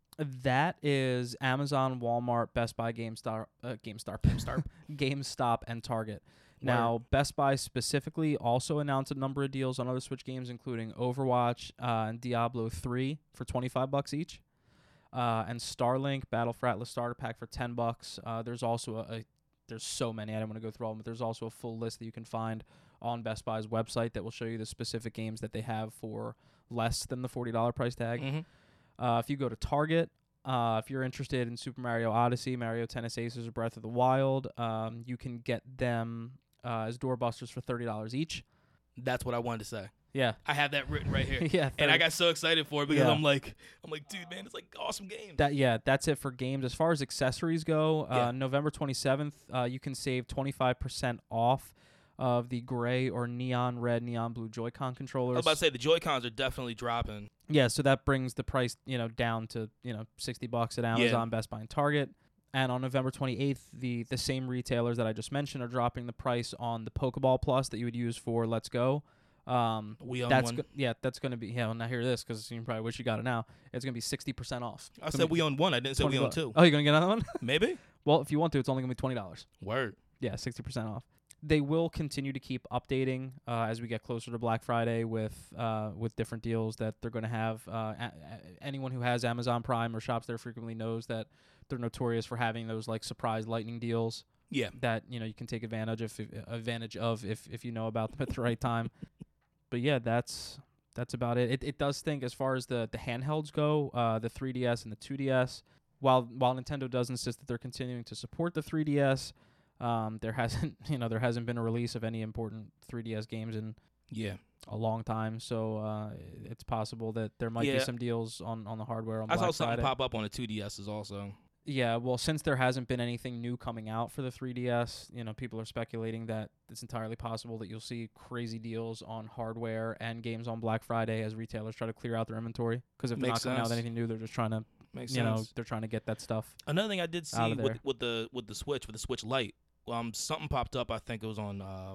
that is Amazon, Walmart, Best Buy, GameStar, uh, GameStar, GameStop. GameStop, and Target. Now, Best Buy specifically also announced a number of deals on other Switch games, including Overwatch uh, and Diablo three for twenty-five bucks each, uh, and Starlink Battle for Atlas starter pack for ten bucks. Uh, there's also a, a there's so many I don't want to go through all of them, but there's also a full list that you can find on Best Buy's website that will show you the specific games that they have for less than the forty dollars price tag. Mm-hmm. Uh, if you go to Target, uh, if you're interested in Super Mario Odyssey, Mario Tennis Aces, or Breath of the Wild, um, you can get them uh, as doorbusters for thirty dollars each. That's what I wanted to say. Yeah. I have that written right here. yeah. And I got so excited for it because Yeah. I'm like, I'm like, dude, man, it's like awesome games. That yeah, that's it for games. As far as accessories go, uh, Yeah. November twenty-seventh, uh, you can save twenty-five percent off of the gray or neon red, neon blue Joy-Con controllers. I was about to say the Joy-Cons are definitely dropping. Yeah, so that brings the price, you know, down to, you know, sixty bucks at Amazon, Yeah. Best Buy, and Target. And on November twenty-eighth, the the same retailers that I just mentioned are dropping the price on the Pokeball Plus that you would use for Let's Go. Um, We own that's one. go- yeah, that's going to be yeah. Well, now hear this because you probably wish you got it now. It's going to be sixty percent off. I It's said gonna be we own one. I didn't say we twenty own bucks. two. Oh, you're going to get another one? Maybe. Well, if you want to, it's only going to be twenty dollars. Word. Yeah, sixty percent off. They will continue to keep updating uh, as we get closer to Black Friday with uh, with different deals that they're going to have. Uh, a- a- anyone who has Amazon Prime or shops there frequently knows that they're notorious for having those like surprise lightning deals Yeah. that you know you can take advantage of if, advantage of if if you know about them at the right time. But yeah, that's that's about it. It it does think as far as the the handhelds go, uh, the three D S and the two D S. While while Nintendo does insist that they're continuing to support the three D S. Um, there hasn't, you know, there hasn't been a release of any important three D S games in Yeah. a long time, so uh, it's possible that there might be Yeah. some deals on, on the hardware on I Black saw something Friday. pop up on the two D Ss also. Yeah, well, since there hasn't been anything new coming out for the three D S, you know, people are speculating that it's entirely possible that you'll see crazy deals on hardware and games on Black Friday as retailers try to clear out their inventory. Because if they're Makes not coming out with sense. anything new, they're just trying to, Makes you sense. know, they're trying to get that stuff. Another thing I did out see of with, there. with the with the Switch, with the Switch Lite, um, something popped up. I think it was on um,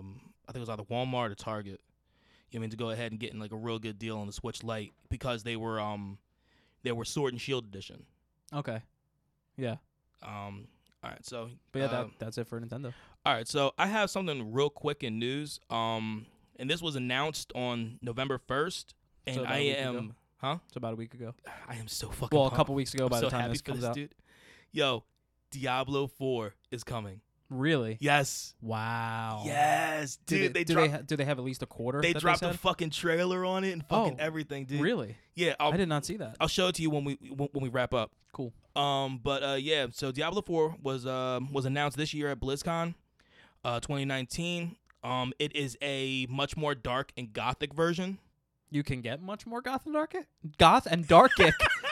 I think it was either Walmart or Target. You know what I mean, to go ahead and get in like a real good deal on the Switch Lite because they were um they were Sword and Shield edition. Okay. Yeah. Um. All right. So. But yeah, uh, that that's it for Nintendo. All right. So I have something real quick in news. Um. And this was announced on November first, and So about I a week am. ago? Huh? It's about a week ago. I am so fucking. Well, a pumped. couple weeks ago by I'm the so time happy this for comes this, out. dude. Yo, Diablo four is coming. Really? Yes. Wow. Yes, Do dude. they, They, do dropped. they ha- do they have at least a quarter? They that dropped they a said? fucking trailer on it and fucking Oh, everything, dude. Really? Yeah. I'll, I did not see that. I'll show it to you when we when we wrap up. Cool. Um, but uh, yeah. So Diablo four was um was announced this year at BlizzCon, uh, twenty nineteen. Um, it is a much more dark and gothic version. You can get much more goth and dark. Goth and darkic.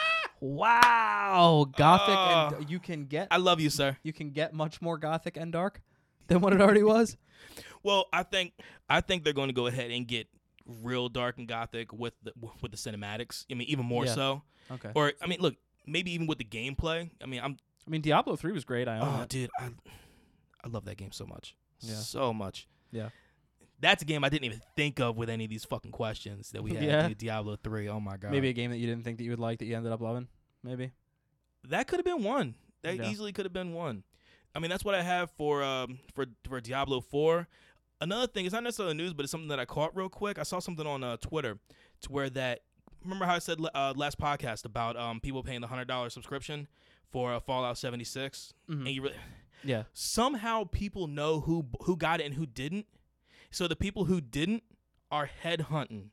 Wow. Gothic Uh, and you can get I love you, sir. you can get much more gothic and dark than what it already was. Well, I think I think they're going to go ahead and get real dark and gothic with the with the cinematics. I mean, even more Yeah. so. Okay. Or I mean, look, maybe even with the gameplay. I mean, I'm I mean, Diablo three was great. I own oh, it. dude, I I love that game so much. Yeah. So much. Yeah. That's a game I didn't even think of with any of these fucking questions that we had. Yeah. Dude, Diablo three. Oh my god. Maybe a game that you didn't think that you would like that you ended up loving. Maybe. That could have been one. That Yeah. easily could have been one. I mean, that's what I have for um for for Diablo four. Another thing, it's not necessarily news, but it's something that I caught real quick. I saw something on uh, Twitter to where that. Remember how I said uh, last podcast about um people paying the hundred dollar subscription for uh, Fallout seventy-six, Mhm. and you really Yeah. somehow people know who who got it and who didn't. So the people who didn't are headhunting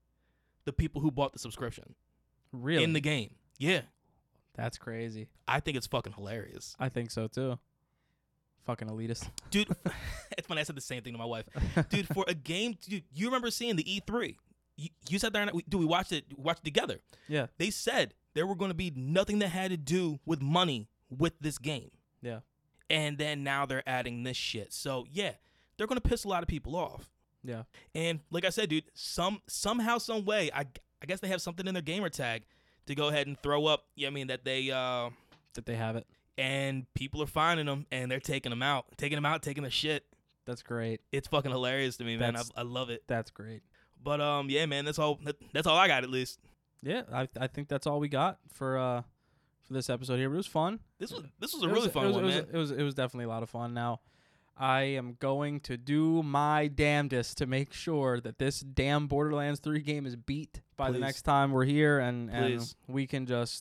the people who bought the subscription Really? in the game. Yeah, That's crazy. I think it's fucking hilarious. I think so too. Fucking elitist. Dude, it's funny. I said the same thing to my wife. Dude, for a game, dude, you remember seeing the E three? You, you sat there and we, dude, we watched it, watched it together. Yeah. They said there were going to be nothing that had to do with money with this game, Yeah. and then now they're adding this shit. So yeah, they're going to piss a lot of people off. Yeah. And like I said, dude, some somehow, some way, I, I guess they have something in their gamer tag to go ahead and throw up. Yeah, I mean that they uh, That they have it. and people are finding them and they're taking them out, taking them out, taking the shit. That's great. It's fucking hilarious to me, man. I, That's- I love it. That's great. But um, yeah, man, that's all. That, that's all I got at least. Yeah, I I think that's all we got for uh for this episode here. But it was fun. This was this was a It really was, fun it was, one, it was, man. It was it was definitely a lot of fun. Now, I am going to do my damnedest to make sure that this damn Borderlands three game is beat by the Please. next time we're here, and and Please. we can just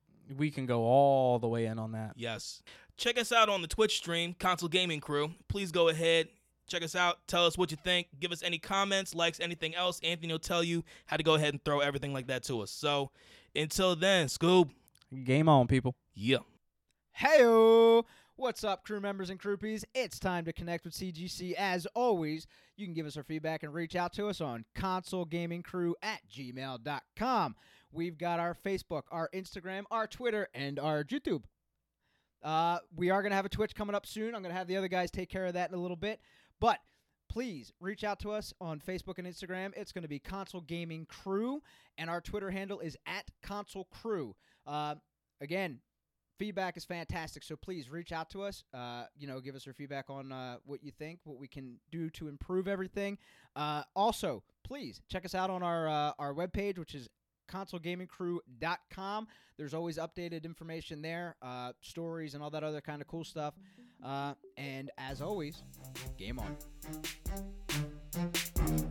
we can go all the way in on that. Yes. Check us out on the Twitch stream, Console Gaming Crew. Please go ahead. Check us out. Tell us what you think. Give us any comments, likes, anything else. Anthony will tell you how to go ahead and throw everything like that to us. So until then, Scoob. Game on, people. Yeah. Heyo! What's up, crew members and croupies? It's time to connect with C G C. As always, you can give us our feedback and reach out to us on consolegamingcrew at gmail dot com. We've got our Facebook, our Instagram, our Twitter, and our YouTube. Uh, we are going to have a Twitch coming up soon. I'm going to have the other guys take care of that in a little bit. But please reach out to us on Facebook and Instagram. It's going to be Console Gaming Crew, and our Twitter handle is at Console Crew. Uh, again, feedback is fantastic, so please reach out to us. Uh, you know, give us your feedback on uh, what you think, what we can do to improve everything. Uh, also, please check us out on our uh, our webpage, which is console gaming crew dot com. There's always updated information there, uh, stories and all that other kind of cool stuff. Uh, and as always, game on.